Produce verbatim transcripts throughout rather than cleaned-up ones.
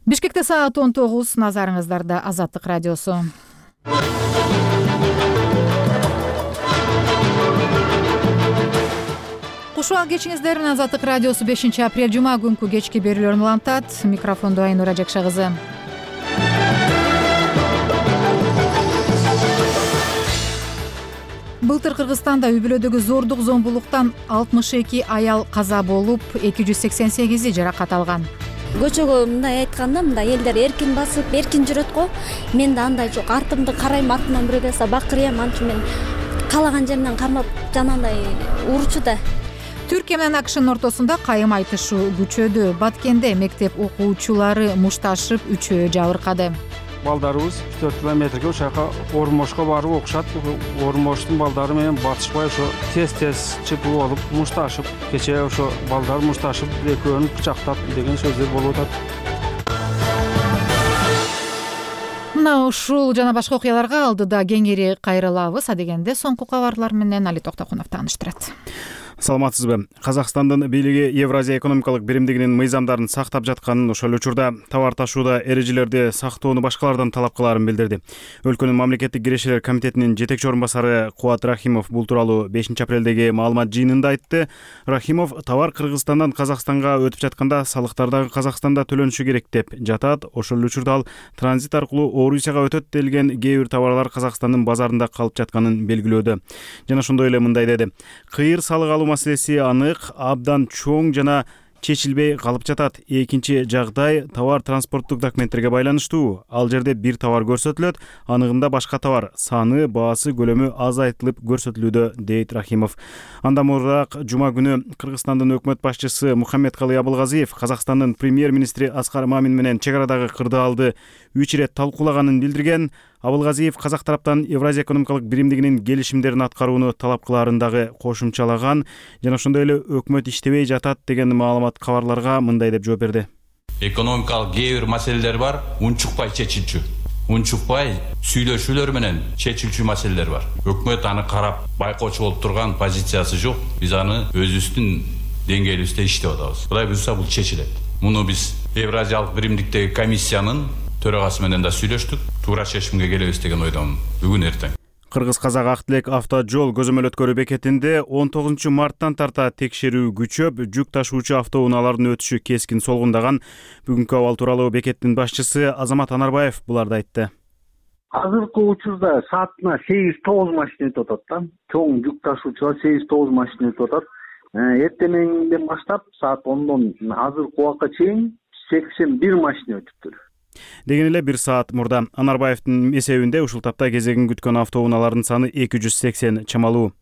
Бишкекте саат он тогуз, назарыңыздарда Азаттык радиосу. Кушуал кечиңиздер менен Азаттык радиосу бешинчи апрель жума күнкү кечки берүүлөрүн улантат. Микрофондо Айнура Жакша кызы. Былтыр Кыргызстанда үй-бүлөдөгү зордук зомбулуктан алтымыш эки аял каза болуп, эки жүз сексен сегизи жаракат алган. Көчөгө мындай айтканда, мындай элдер эркин басып, эркин жүрөт го. Мен да андай жок. Артымды карайм, артымдан бирөө келсе бакырыйм, анчы мен каалаган жеринен кармап жанагындай урчу да. Түркия менен АКШнын ортосунда кайым айтышуу күчөдү. Баткенде мектеп окуучулары мушташып, үчөө жабыркады. Балдарыбыз төрт километрге ошака Ормошко барып окушат. Ормоштун балдары менен батышпай ошо тез-тез чыпып алып, мушташып, кечээ ошо балдар мушташып, экөөнү пычактап деген сөздөр болуп атат. Мына ушул жана башка окуяларга алдыда кеңири кайрылабыз. Адегенде соңку кабарлар менен Али Токтокунов тааныштырат. Саламатсызбы? Казакстандын бийлиги Евразия экономикалык биримдигинин мыйзамдарын сактап жатканын, ошол учурда товар ташууда эрежелерди сактоону башкалардан талап кылаарын билдирди. Өлкөнүн мамлекеттик кирешелер комитетинин жетекчи орун басары Кубат Рахимов бул тууралуу бешинчи апрелдеги маалымат жыйынында айтты. Рахимов товар Кыргызстандан Казакстанга өтүп жатканда салыктар дагы Казакстанда төлөнүшү керек деп жатат. Ошол учурда ал транзит аркылуу Орусияга өтөт делген кээ бир товарлар Казакстандын базарында калып жатканын белгилөөдө. Жана ошондой эле мындай деди. Кыйыр салык алуу маселеси анык, абдан чоң жана чечилбей калып жатат. Экинчи жагдай товар транспорттук документтерге байланыштуу. Ал жерде бир товар көрсөтүлөт, анығында башка товар саны, баасы, көлөмү азайтылып көрсөтүлүүдө, дейт Рахимов. Андан мурдак жума күнү Кыргызстандын өкмөт башчысы Мухаммедкалый Абылгазиев Казакстандын премьер-министри Аскар Мамин менен чек арадагы кырдаалды үч ирет талкуулаганын билдирген. Абылгазиев казак тараптан Евразия экономикалык биримдигинин келишимдерин аткарууну талап кылаарын дагы кошумчалаган. Жана ошондой эле өкмөт иштебей жатат деген маалымат кабарларга мындай деп жооп берди. Экономикалык кээ бир маселелер бар, унчукпай чечилчү. Унчукпай сүйлөшүүлөр менен чечилчү маселелер бар. Өкмөт аны карап байкоочу болуп турган позициясы жок. Биз аны өзүбүздүн деңгээлибизде иштеп атабыз. Кудай буйрса бул чечилет. Муну биз Евразиялык биримдиктеги комиссиянын төрагасы менен да сүйлөштүк. Туура чечимге келебиз деген ойдомун бүгүн эртең. Кыргыз-казак ак тилек автожол көзөмөл-өткөрүү бекетинде он тогузунчу марттан тарта текшерүү күчөп, жүк ташуучу автоунаалардын өтүшү кескин солгундаган. Бүгүнкү абал тууралуу бекеттин башчысы Азамат Анарбаев буларды айтты. Азыркы учурда саатына сегиз тогуз машина өтүп атат да. Чоң жүк ташуучулар сегиз тогуз машина өтүп атат. Эртеңден баштап саат ондон азыркы убакка чейин сексен бир машина өтүптүр. Деген эле бир саат мурда Анарбаевдин эсебинде ушул тапта кезегин күткөн автоунаалардын саны эки жүз сексен чамалуу.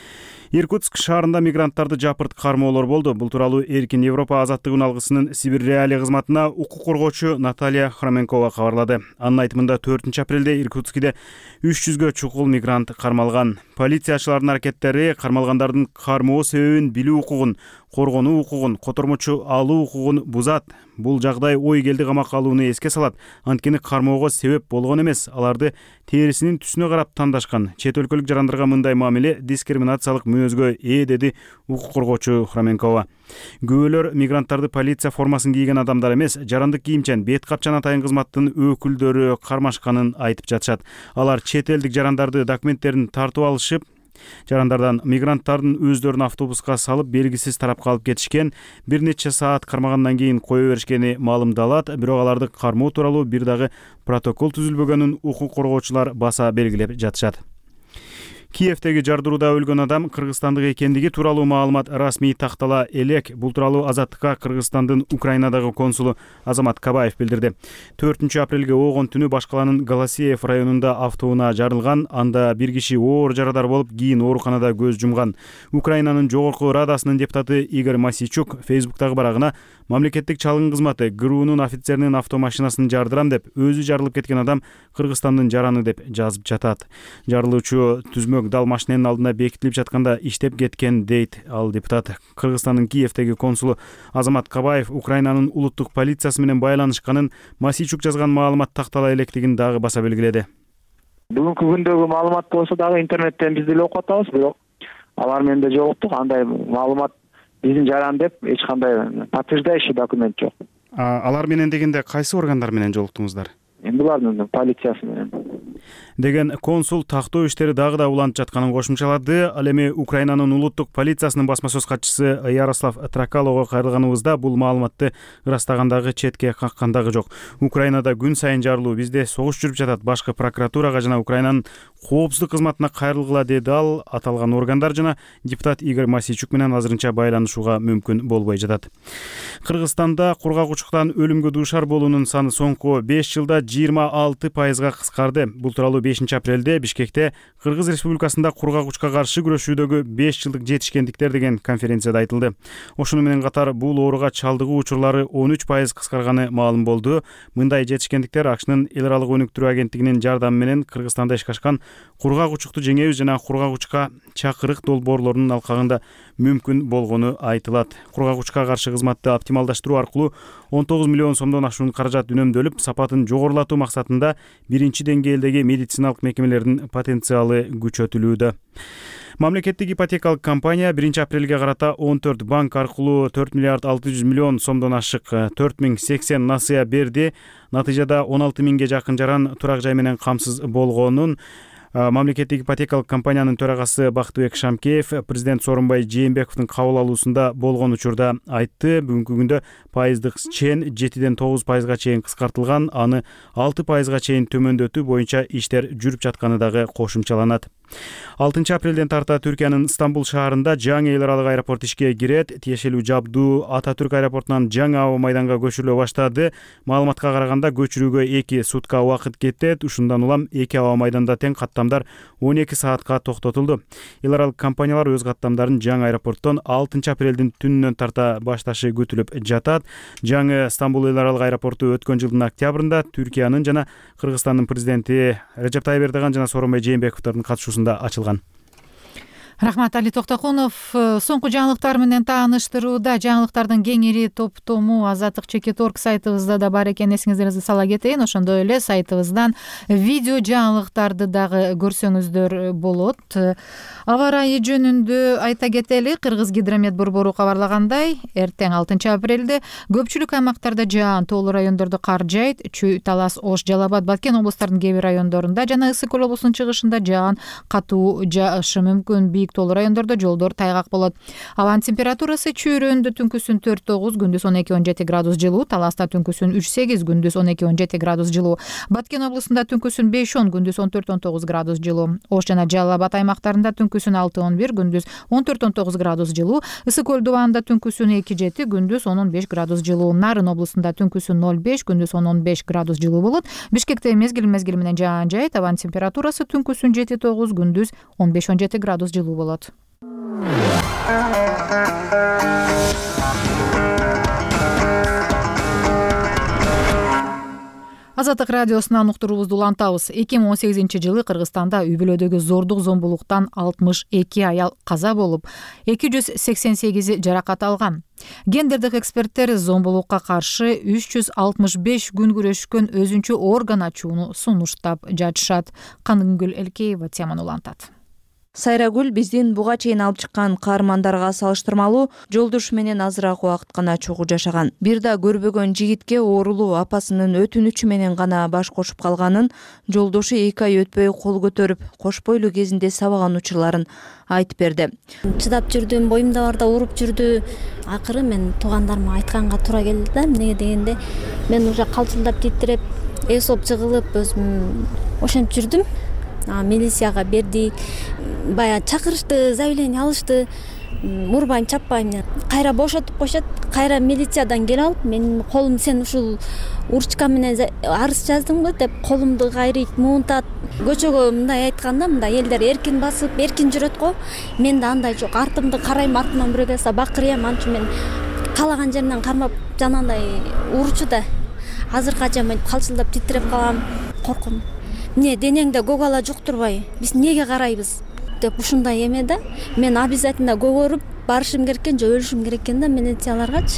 Иркутск шаарында мигранттарды жапырт кармоолор болду. Бул тууралуу Эркин Европа азаттык алгысынын Сибир реалия кызматына укук коргоочу Наталья Хроменкова кабарлады. Анын айтымында төртүнчү апрелде Иркутскиде үч жүзгө чукул мигрант кармалган. Полициячылардын аракеттери кармалгандардын кармоо себебин билүү укугун, коргонуу укугун, котормочу алуу укугун бузат. Бул жагдай ой келди камакка алууну эске салат. Анткени кармоого себеп болгон эмес, аларды терисинин түсүнө карап тандашкан. Чет өлкөлүк жарандарга мындай мамиле дискриминациялык мүнөзгө ээ, деди укук коргоочу Хроменкова. Күбөлөр мигранттарды полиция формасын кийген адамдар эмес, жарандык кийимчен бет капчан атайын кызматтын өкүлдөрү кармашканын айтып жатышат. Алар чет элдик жарандарды документтерин тартып алышып, жарандардан мигранттардын өздөрүн автобуска салып белгисиз тарапка алып кетишкен. Бир нече саат кармагандан кийин кое беришкени маалымдалат. Бирок аларды кармоо тууралуу бир дагы протокол түзүлбөгөнүн укук коргоочулар баса белгилеп жатышат. Киевдеги жардырууда өлгөн адам кыргызстандык экендиги тууралуу маалымат расмий тактала элек. Бул тууралуу Азаттыкка Кыргызстандын Украинадагы консулу Азамат Кабаев билдирди. төртүнчү апрелге огон түнү Башкаланын Галасиев районунда автоунаа жарылган. Анда бир киши оор жарадар болуп, кийин ооруканада көз жумган. Украинанын жогорку радасынын депутаты Игорь Масичук Фейсбуктагы барагына мамлекеттик чалгын кызматы ГРУнун офицеринин автомашинасын жардырам деп, өзү жарылып кеткен адам Кыргызстандын жараны деп жазып жатат. Жарылуучу түзмөк дал машиненин алдында бекитилип жатканда иштеп кеткен, дейт ал депутат. Кыргызстандын Киевдеги консулу Азамат Кабаев Украинанын улуттук полициясы менен байланышканын, Масичук жазган маалымат тактала электигин дагы баса белгиледи. Бүгүнкү күндөгү маалымат болсо дагы интернеттен биз деле окуп атабыз, бирок алар менде жок. Андай маалымат биздин жаран деп эч кандай подтверждающий документ жок. Алар менен дегенде кайсы органдар менен жолуктуңуздар? Булардын полициясы менен деген консул тактоо иштери дагы да уланып жатканын кошумчалады. Ал эми Украинанын улуттук полициясынын басма сөз катчысы Ярослав Тракалого кайрылганыбызда бул маалыматты ырастагандагы четке каккандагы жок. Украинада күн сайын жарылуу, бизде согуш жүрүп жатат. Башкы прокуратурага жана Украинанын коопсуздук кызматына кайрылгыла, деди ал. Аталган органдар жана депутат Игорь Масийчук менен азырынча байланышууга мүмкүн болбой жатат. Кыргызстанда кургак-учуктан өлүмгө дуушар болуунун саны соңку беш жылда жыйырма алты пайызга кыскарды. Бул тууралуу бешинчи апрелде Бишкекте Кыргыз Республикасында кургак-учка каршы күрөшүүдөгү беш жылдык жетишкендиктер деген конференцияда айтылды. Ошону менен катар бул ооруга чалдыгуу учурлары он үч пайыз кыскарганы маалым болду. Мындай жетишкендиктер АКШнын эл аралык өнүктүрүү агенттигинин жардамы менен Кыргызстанда ишке ашкан кургак-учукту жеңебиз жана кургак-учка чакырык долбоорлорунун алкагында мүмкүн болгону айтылат. Кургак-учка каршы кызматты оптималдаштыруу аркылуу он тогуз миллион сомдон ашуун каражат үнөмдөлүп, сапатын жогорулатуу максатында биринчи деңгээлдеги медициналык мекемелердин потенциалы күчөтүлүүдө. Мамлекеттик ипотекалык компания биринчи апрелге карата он төрт банк аркылуу төрт миллиард алты жүз миллион сомдон ашык төрт миң сексен насыя берди. Натыйжада он алты миңге жакын жаран турак жай менен камсыз болгонун Мамлекеттик ипотекалык компаниянын төрагасы Бактыбек Шамкеев президент Сооронбай Жээнбековдун кабыл алуусунда болгон учурда айтты. Бүгүнкү күндө пайыздык чен жетиден тогуз пайызга чейин кыскартылган, аны алты пайызга чейин төмөндөтүү боюнча иштер жүрүп жатканы дагы кошумчаланат. алтынчы апрелден тарта Түркиянын Стамбул шаарында жаңы эл аралык аэропорт ишке кирет. Тиешелүү жабдуу Ататүрк аэропортунан жаңы аба майданга көчүрүлө баштады. Маалыматка караганда көчүрүүгө эки сутка убакыт кетет. Ушундан улам эки аба майданда тең каттамдар он эки саатка токтотулду. Эл аралык компаниялар өз каттамдарын жаңы аэропорттон алтынчы апрелдин түнүнөн тарта башташы күтүлүп жатат. Жаңы Стамбул эл аралык аэропорту өткөн жылдын октябрында Түркиянын жана Кыргызстандын президенти Режеп Тайып Эрдоган жана Сооронбай Жээнбековдун катышуусунда ачылган. Рахмат, Али Токтокунов. Соңку жаңылыктар менен тааныштырууда жаңылыктардын кеңири топтому Азаттык чекит точка орг сайтыбызда да бар экен, эсиңиздерге сала кетейин. Ошондой эле сайтыбыздан видео жаңылыктарды дагы көрсөңүздөр болот. Аба ырайы жөнүндө айта кетели. Кыргыз гидромет борбору кабарлагандай, эртең алтынчы апрелде көпчүлүк аймактарда жаан, тоолуу райондордо кар жайт. Чүй, Талас, Ош, Жалал Абад, Баткен облустарынын кээ бир райондорунда жана Ысык Көл облусунун чыгышында жаан, катуу жаашы мүмкүн. Тоолуу райондордо жолдор тайгак болот. Абанын температурасы чүйрөндө түнкүсүн төрт тогуз, күндүз он эки он жети градус жылуу, Таласта түнкүсүн үч сегиз, күндүз он эки он жети градус жылуу, Баткен облусунда түнкүсүн беш он, күндүз он төрт он тогуз градус жылуу, Ош жана Жалал Абад аймактарында түнкүсүн алты он бир, күндүз он төрт он тогуз градус жылуу, Ысык Көл дубанында түнкүсүн эки жети, күндүз он он беш градус жылуу, Нарын облусунда түнкүсүн ноль беш, күндүз он он беш градус жылуу болот. Бишкекте мезгил мезгил менен жаан жайт, абанын температурасы түнкүсүн жети тогуз, күндүз он беш он жети градус жылуу болот. Азаттык радиосунан уктуруубузду улантабыз. эки миң он сегизинчи жылы Кыргызстанда үй бүлөдөгү зордук зомбулуктан алтымыш эки аял каза болуп, эки жүз сексен сегизи жаракат алган. Гендердик эксперттер зомбулукка каршы үч жүз алтымыш беш күн күрөшкөн өзүнчө орган ачууну сунуштап жатышат. Каныгүл Элкеева теманы улантат. Сайрагүл биздин буга чейин алып чыккан каармандарга салыштырмалуу жолдошу менен азыраак убакыт гана чогуу жашаган. Бир да көрбөгөн жигитке оорулуу апасынын өтүнүчү менен гана баш кошуп калганын жолдошу эки ай өтпөй кол көтөрүп, кош бойлуу кезинде сабаган учурларын айтып берди. Чыдап жүрдүм, боюмда барда уруп жүрдү. Акыры мен туугандарыма айтканга туура келди да, эмнеге дегенде мен уже калчылдап титиреп, эсоп жыгылып өзүм ошентип жүрдүм. Милицияга бердик, бая чакырышты, заявление алышты, урбайм чаппайм деп. Кайра бошотуп коюшат, кайра милициядан келип алып, менин колум сен ушул уручка менен арыз жаздыңбы деп колумду кайрыйт, муунтат. Көчөгө мындай айтканда, мындай элдер эркин басып, эркин жүрөт го. Менде андай жок. Артымды карайм, артымдан бирөө келсе бакырыйм, анча мен каалаган жеринен кармап жанагындай уручу да. Азыркача мен калчылдап титиреп калам, коркум. Не, денеңде көгала жуктурбай, биз неге карайбыз деп ушундай эме да. Мен обязательно көгөрүп барышым керек экен же өлүшүм керек экен да милицияларгачы.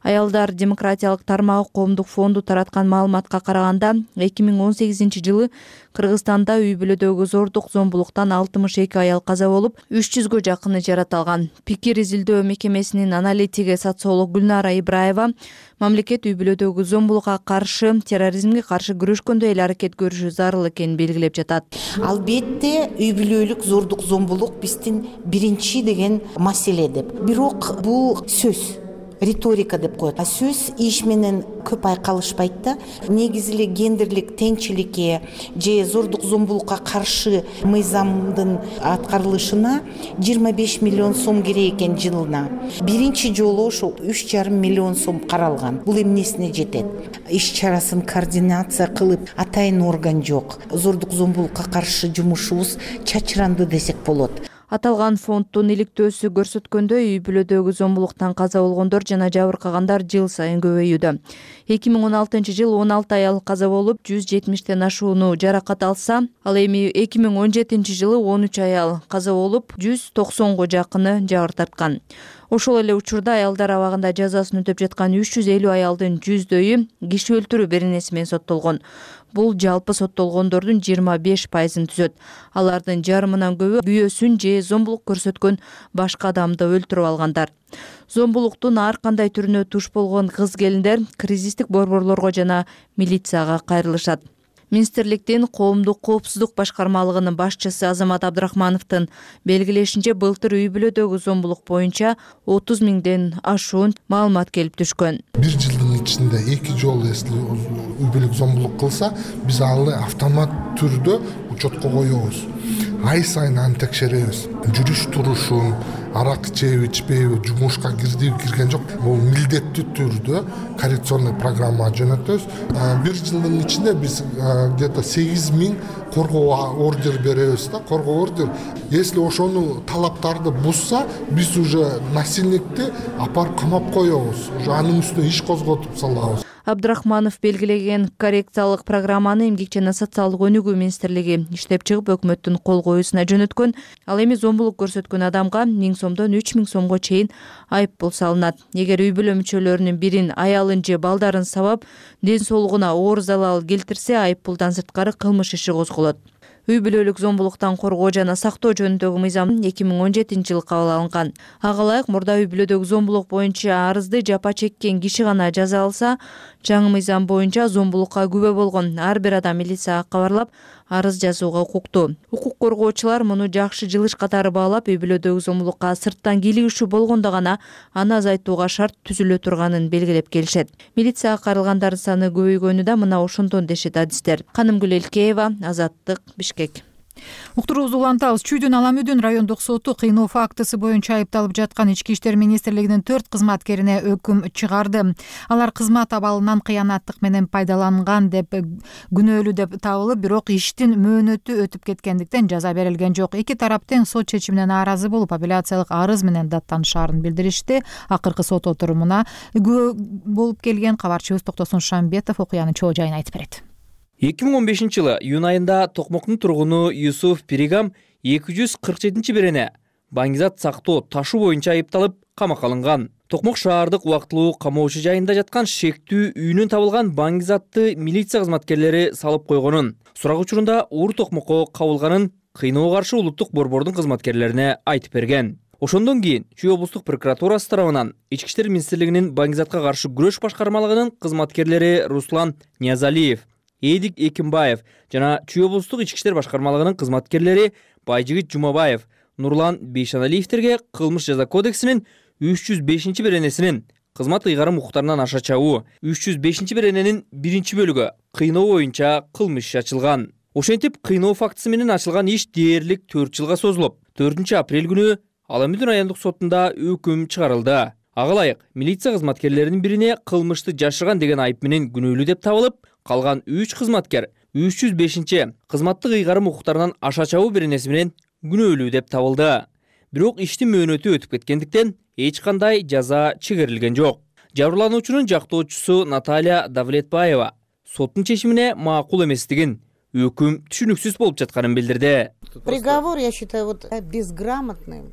Аялдар демократиялык тармагы коомдук фонду тараткан маалыматка караганда эки миң он сегизинчи жылы Кыргызстанда үй бүлөдөгү зордук зомбулуктан алтымыш эки аял каза болуп, үч жүзгө жакыны жараталган. Пикир изилдөө мекемесинин аналитиги социолог Гүлнара Ибраева мамлекет үй бүлөдөгү зомбулукка каршы, терроризмге каршы күрөшкөндө эле аракет көрүшү зарыл экенин белгилеп жатат. Албетте үй бүлөлүк зордук зомбулук биздин биринчи деген маселе деп. Бирок бул сөз риторика деп коет. А сөз иш менен көп айкалышпайт да. Негизи эле гендерлик теңчиликке же зордук зомбулукка каршы мыйзамдын аткарылышына жыйырма беш миллион сом керек экен жылына. Биринчи жолу ошол үч жарым миллион сом каралган. Бул эмнесине жетет? Иш чарасын координация кылып, атайын орган жок. Зордук зомбулукка каршы жумушубуз чачыранды десек болот. Аталган фонддун иликтөөсү көрсөткөндө үй бүлөдөгү зомбулуктан каза болгондор жана жабыркагандар жыл сайын көбөйүүдө. эки миң он алтынчы жылы он алты аял каза болуп, жүз жетимиштен ашууну жаракат алса, ал эми эки миң он жетинчи жылы он үч аял каза болуп, жүз токсонго жакыны жабыр тарткан. Ошол эле учурда аялдар абагында жазасын өтөп жаткан үч жүз элүү аялдын жүздөйү киши өлтүрүү беренеси менен соттолгон. Бул жалпы соттолгондордун жыйырма беш пайызын түзөт. Алардын жарымынан көбү күйөөсүн же зомбулук көрсөткөн башка адамды өлтүрүп алгандар. Зомбулуктун ар кандай түрүнө туш болгон кыз-келиндер кризистик борборлорго жана милицияга кайрылышат. Министрликтин коомдук коопсуздук башкармалыгынын башчысы Азамат Абдрахмановдун белгилешинче, былтыр үй бүлөдөгү зомбулук боюнча отуз миңден ашуун маалымат келип түшкөн. Бир жылдын ичинде эки жолу эсли үй бүлөлүк зомбулук кылса, биз аны автомат түрдө учетко коебуз. Ай сайын аны текшеребиз. Жүрүш турушун, арак ичеби, ичпейби, жумушка кирдиби, кирген жок. Бул милдеттүү түрдө коррекционный программа жөнөтөбүз. Бир жылдын ичинде биз где-то сегиз миң коргоо ордер беребиз да, коргоо ордер. Если ошону талаптарды бузса, биз уже насильникти апарып камап коебуз. Уже анын үстүнө иш козготуп салабыз. Абдрахманов белгилеген коррекциялык программаны Эмгек жана социалдык өнүгүү министрлиги иштеп чыгып, өкмөттүн кол коюусуна жөнөткөн. Ал эми зомбулук көрсөткөн адамга миң сомдон үч миң сомго чейин айыппул салынат. Эгер үй бүлө мүчөлөрүнүн бирин, аялын же балдарын сабап, ден соолугуна оор залал келтирсе, айыппулдан сырткары кылмыш иши козголот. Үй бүлөлүк зомбулуктан коргоо жана сактоо жөнүндөгү мыйзам эки миң он жетинчи жылы кабыл алынган. Ага ылайык мурда үй бүлөдөгү зомбулук боюнча арызды жапа чеккен киши гана жаза алса, жаңы мыйзам боюнча зомбулукка күбө болгон ар бир адам милицияга кабарлап, арыз жазууга укуктуу. Укук коргоочулар муну жакшы жылыш катары баалап, үй бүлөдөгү зомбулукка сырттан кийлигишүү болгондо гана аны азайтууга шарт түзүлө турганын белгилеп келишет. Милицияга кайрылгандардын саны көбөйгөнү да мына ошондон дешет адистер. Канымгүл Элкеева, Азаттык, Бишкек. Уктуруубузду улантабыз. Чүйдүн Аламүдүн райондук соту кыйноо фактысы боюнча айыпталып жаткан Ички иштер министрлигинин төрт кызматкерине өкүм чыгарды. Алар кызмат абалынан кыянаттык менен пайдаланган деп күнөөлүү деп табылып, бирок иштин мөөнөтү өтүп кеткендиктен жаза берилген жок. Эки тарап тең сот чечимине нааразы болуп, апелляциялык арыз менен даттанышаарын билдиришти. Акыркы сот отурумуна күбө болуп келген кабарчыбыз Токтосун Шамбетов окуянын чоо жайын айтып берет. эки миң он бешинчи жылы июнь айында Токмоктун тургуну Юсуф Пиригам эки жүз кырк жетинчи берене баңгизат сактоо ташуу боюнча айыпталып камакка алынган. Токмок шаардык убактылуу камоочу жайында жаткан шектүү үйүнөн табылган баңгизатты милиция кызматкерлери салып койгонун, сурак учурунда уур токмокко кабылганын кыйноого каршы улуттук борбордун кызматкерлерине айтып берген. Ошондон кийин Чүй облустук прокуратурасы тарабынан Ички иштер министрлигинин баңгизатка каршы күрөш башкармалыгынын кызматкерлери Руслан Ниязалиев, Эдик Экимбаев жана Чүй облустук ички иштер башкармалыгынын кызматкерлери Байжигит Жумабаев, Нурлан Бейшаналиевтерге кылмыш жаза кодексинин үч жүз бешинчи беренесинин кызмат ыйгарым укуктарынан аша чабуу, үч жүз бешинчи берененин биринчи бөлүгү кыйноо боюнча кылмыш иши ачылган. Ошентип, кыйноо фактысы менен ачылган иш дээрлик төрт жылга созулуп, төртүнчү апрель күнү Аламүдүн райондук сотунда өкүм чыгарылды. Ага ылайык милиция кызматкерлеринин бирине кылмышты жашырган деген айып менен күнөөлүү деп табылып, калган үч кызматкер үч жүз бешинчи кызматтык ыйгарым укуктарынан аша чабуу беренеси менен күнөөлүү деп табылды. Бирок иштин мөөнөтү өтүп кеткендиктен эч кандай жаза чегерилген жок. Жабырлануучунун жактоочусу Наталья Давлетбаева соттун чечимине макул эместигин, өкүм түшүнүксүз болуп жатканын билдирди. Приговор, я считаю, вот безграмотным.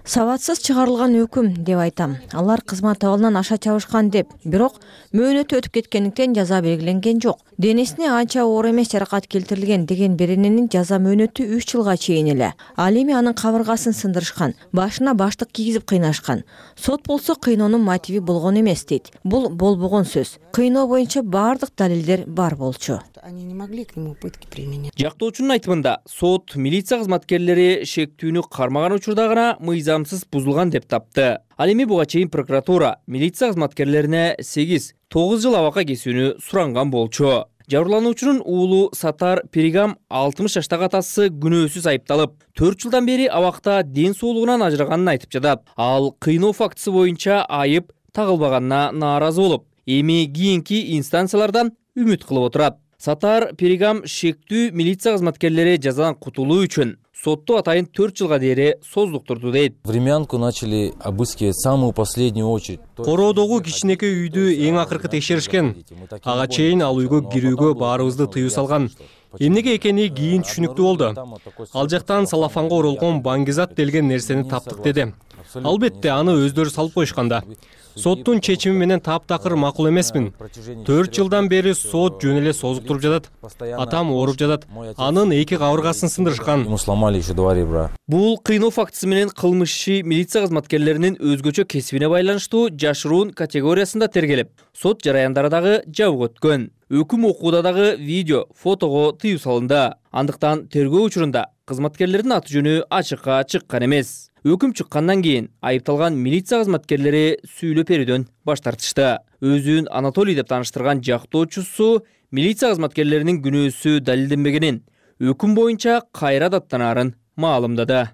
Сабатсыз чыгарылган өкүм деп айтам. Алар кызмат абалынан аша чабышкан деп, бирок мөөнөтү өтүп кеткендиктен жаза белгиленген жок. Денесине анча оор эмес жаракат келтирилген деген берененин жаза мөөнөтү үч жылга чейин эле. Ал эми анын кабыргасын сындырышкан, башына баштык кийгизип кыйнашкан. Сот болсо кыйноонун мотиви болгон эмес дейт. Бул болбогон сөз. Кыйноо боюнча бардык далилдер бар болчу. Они не могли к нему пытки применять. Жактоочунун айтымында сот милиция кызматкерлери шектүүнү кармаган учурда гана мыйзамсыз бузулган деп тапты. Ал эми буга чейин прокуратура милиция кызматкерлерине сегиз тогуз жыл абакка кесүүнү суранган болчу. Жабырлануучунун уулу Сатар Перигам алтымыш жаштагы атасы күнөөсүз айыпталып, төрт жылдан бери абакта ден соолугунан ажыраганын айтып жатат. Ал кыйноо фактысы боюнча айып тагылбаганына нааразы болуп, эми кийинки инстанциялардан үмүт кылып отурат. Сатар Перигам шектүү милиция кызматкерлери жазадан кутулуу үчүн сотту атайын төрт жылга дейре создуктурду дейт. Времянку начали обыскивать в самую последнюю очередь. Короодогу кичинекей үйдү эң акыркы текшеришкен. Ага чейин ал үйгө кирүүгө баарыбызды тыюу салган. Эмнеге экени кийин түшүнүктүү болду. Ал жактан салафанга оролгон баңгизат делген нерсени таптык деди. Албетте аны өздөрү салып коюшканда. Соттун чечими менен таптакыр макул эмесмин. төрт жылдан бери сот жөн эле созуктуруп жатат. Атам ооруп жатат. Анын эки кабыргасын сындырышкан. Бул кыйноо фактысы менен кылмыш иши милиция кызматкерлеринин өзгөчө кесибине байланыштуу жашыруун категориясында тергелип, сот жараяндары дагы жабык өткөн. Өкүм окууда дагы видео, фотого тыюу салынды. Андыктан тергөө учурунда кызматкерлердин аты жөнү ачыкка чыккан эмес. Өкүм чыккандан кийин айыпталган милиция кызматкерлери сүйлөп берүүдөн баш тартышты. Өзүн Анатолий деп тааныштырган жактоочусу милиция кызматкерлеринин күнөөсү далилденбегенин, өкүм боюнча кайра даттанаарын маалымдады.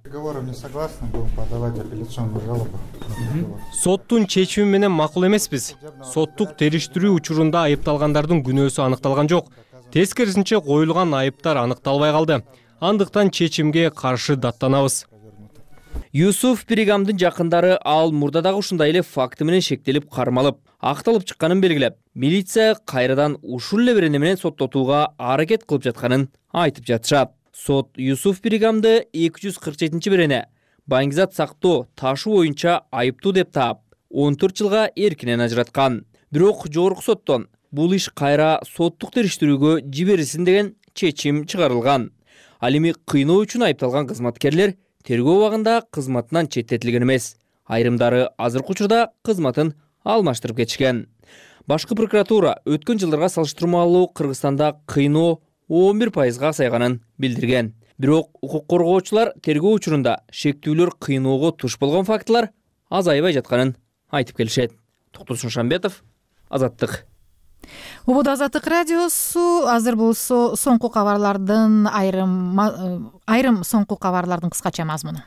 Соттун чечими менен макул эмеспиз. Соттук териштирүү учурунда айыпталгандардын күнөөсү аныкталган жок. Тескерисинче коюлган айыптар аныкталбай калды. Андыктан чечимге каршы даттанабыз. Юсуф Перигамдын жакындары ал мурда дагы ушундай эле факты менен шектелип кармалып, акталып чыкканын белгилеп, милиция кайрадан ушул эле берене менен соттотууга аракет кылып жатканын айтып жатышат. Сот Юсуф Перигамды эки жүз кырк жетинчи берене баңгизат сактоо ташуу боюнча айыптуу деп таап, он төрт жылга эркинен ажыраткан. Бирок жогорку соттон бул иш кайра соттук териштирүүгө жиберилсин деген чечим чыгарылган. Ал эми кыйноо үчүн айыпталган кызматкерлер тергөө убагында кызматынан четтетилген эмес. Айрымдары азыркы учурда кызматын алмаштырып кетишкен. Башкы прокуратура өткөн жылдарга салыштырмалуу Кыргызстанда кыйноо он бир пайызга азайганын билдирген. Бирок укук коргоочулар тергөө учурунда шектүүлөр кыйноого туш болгон фактылар азайбай жатканын айтып келишет. Токтосун Шамбетов, Азаттык. Убуда Азаттык радиосу. Азыр болсо соңку кабарлардын айрым айрым соңку кабарлардын кыскача мазмуну.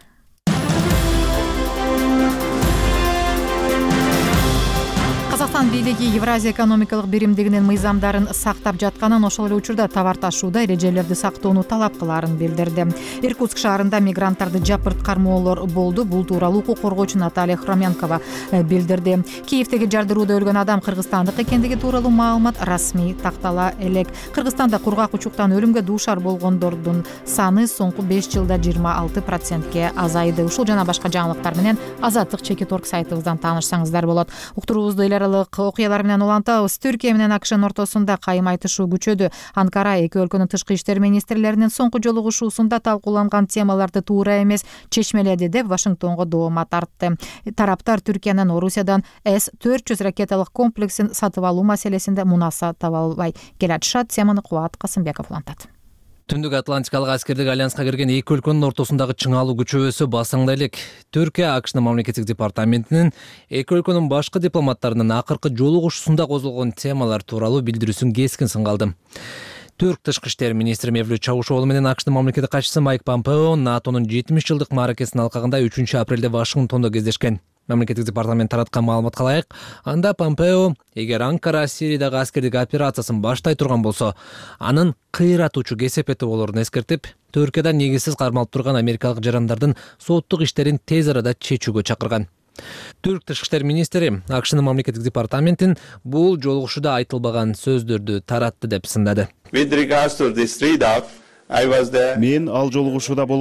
Казакстан бийлиги Евразия экономикалык биримдигинин мыйзамдарын сактап жатканын, ошол эле учурда товар ташууда эрежелерди сактоону талап кылаарын билдирди. Иркутск шаарында мигранттарды жапырт кармоолор болду. Бул тууралуу укук коргоочу Наталья Хроменкова билдирди. Киевдеги жардырууда өлгөн адам кыргызстандык экендиги тууралуу маалымат расмий тактала элек. Кыргызстанда кургак учуктан өлүмгө дуушар болгондордун саны соңку беш жылда жыйырма алты процентке азайды. Ушул жана башка жаңылыктар менен Азаттык чекит точка орг сайтыбыздан таанышсаңыздар болот. Уктуруубузду эл аралык окуялар менен улантабыз. Түркия менен АКШнын ортосунда кайым айтышуу күчөдү. Анкара эки өлкөнүн тышкы иштер министрлеринин соңку жолугушуусунда талкууланган темаларды туура эмес чечмеледи деп Вашингтонго доoma тартты. Тараптар Түркиянын Орусиядан эс төрт жүз ракеталык комплексин сатып алуу маселесинде мунаса таба албай келатышат. Теманы Кубат Касымбеков улантат. Түндүк Атлантикалык аскердик альянска кирген эки өлкөнүн ортосундагы чыңалуу күчөбөсү басаңдай элек. Түркия АКШнын мамлекеттик департаментинин эки өлкөнүн башкы дипломаттарынын акыркы жолугушуусунда козголгон темалар тууралуу билдирүүсүн кескин сынга алды. Түрк тышкы иштер министри Мевлют Чавушоглу менен АКШнын мамлекеттик катчысы Майк Помпео НАТОнун жетимиш жылдык мааракесинин алкагында үчүнчү апрелде Вашингтондо кездешкен. Мамлекеттик департамент тараткан маалыматка ылайык, анда Помпео эгер Анкара Сириядагы аскердик операциясын баштай турган болсо, анын кыйратуучу кесепети болорун эскертип, Түркиядан негизсиз кармалып турган америкалык жарандардын соттук иштерин тез арада чечүүгө чакырган. Түрк тышкы иштер министри АКШнын мамлекеттик департаментин бул жолугушууда айтылбаган сөздөрдү таратты деп сындады. Мен ал жолугушууда болгом.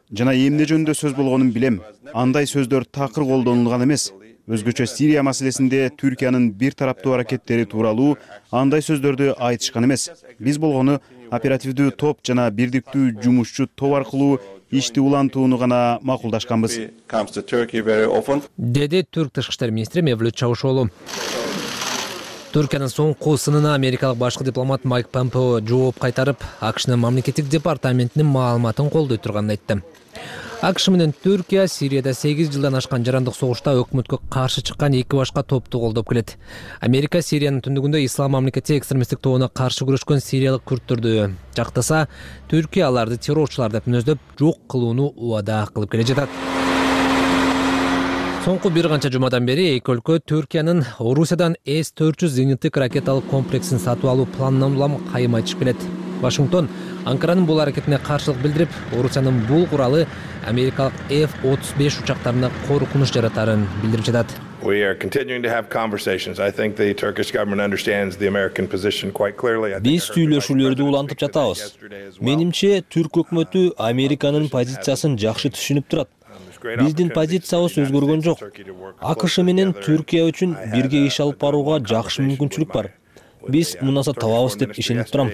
жана эмне жөнүндө сөз болгонун билем. Андай сөздөр такыр колдонулган эмес. Өзгөчө Сирия маселесинде Түркиянын бир тараптуу аракеттери тууралуу андай сөздөрдү айтышкан эмес. Биз болгону оперативдүү топ жана бирдиктүү жумушчу топ аркылуу ишти улантууну гана макулдашканбыз, деди Түрк тышкы иштер министри Мевлют Чавушоğlu. Түркиянын соңку сынына америкалык башкы дипломат Майк Помпео жооп кайтарып, АКШнын мамлекеттик департаментинин маалыматын колдой турганын айтты. АКШ менен Түркия Сирияда сегиз жылдан ашкан жарандык согушта өкмөткө каршы чыккан эки башка топту колдоп келет. Америка Сириянын түндүгүндө ислам мамлекети экстремисттик тобуна каршы күрөшкөн сириялык күрттөрдү жактаса, Түркия аларды террорчулар деп мүнөздөп, жок кылууну убада кылып келе жатат. Соңку бир канча жумадан бери эки өлкө Түркиянын Орусиядан эс төрт жүз зениттик ракеталык комплексин сатып алуу планынан улам кайым айтышып келет. Вашингтон Анкаранын бул аракетине каршылык билдирип, Орусиянын бул куралы америкалык эф отуз беш учактарына коркунуч жаратарын билдирип жатат. We are continuing to have conversations. I think the Turkish government understands the American position quite clearly. Биз сүйлөшүүлөрдү улантып жатабыз. Менимче, Түрк өкмөтү Американын позициясын жакшы түшүнүп турат. Биздин позициябыз өзгөргөн жок. АКШ менен Түркия үчүн бирге иш алып барууга жакшы мүмкүнчүлүк бар. Биз мунаса табабыз деп ишенип турам.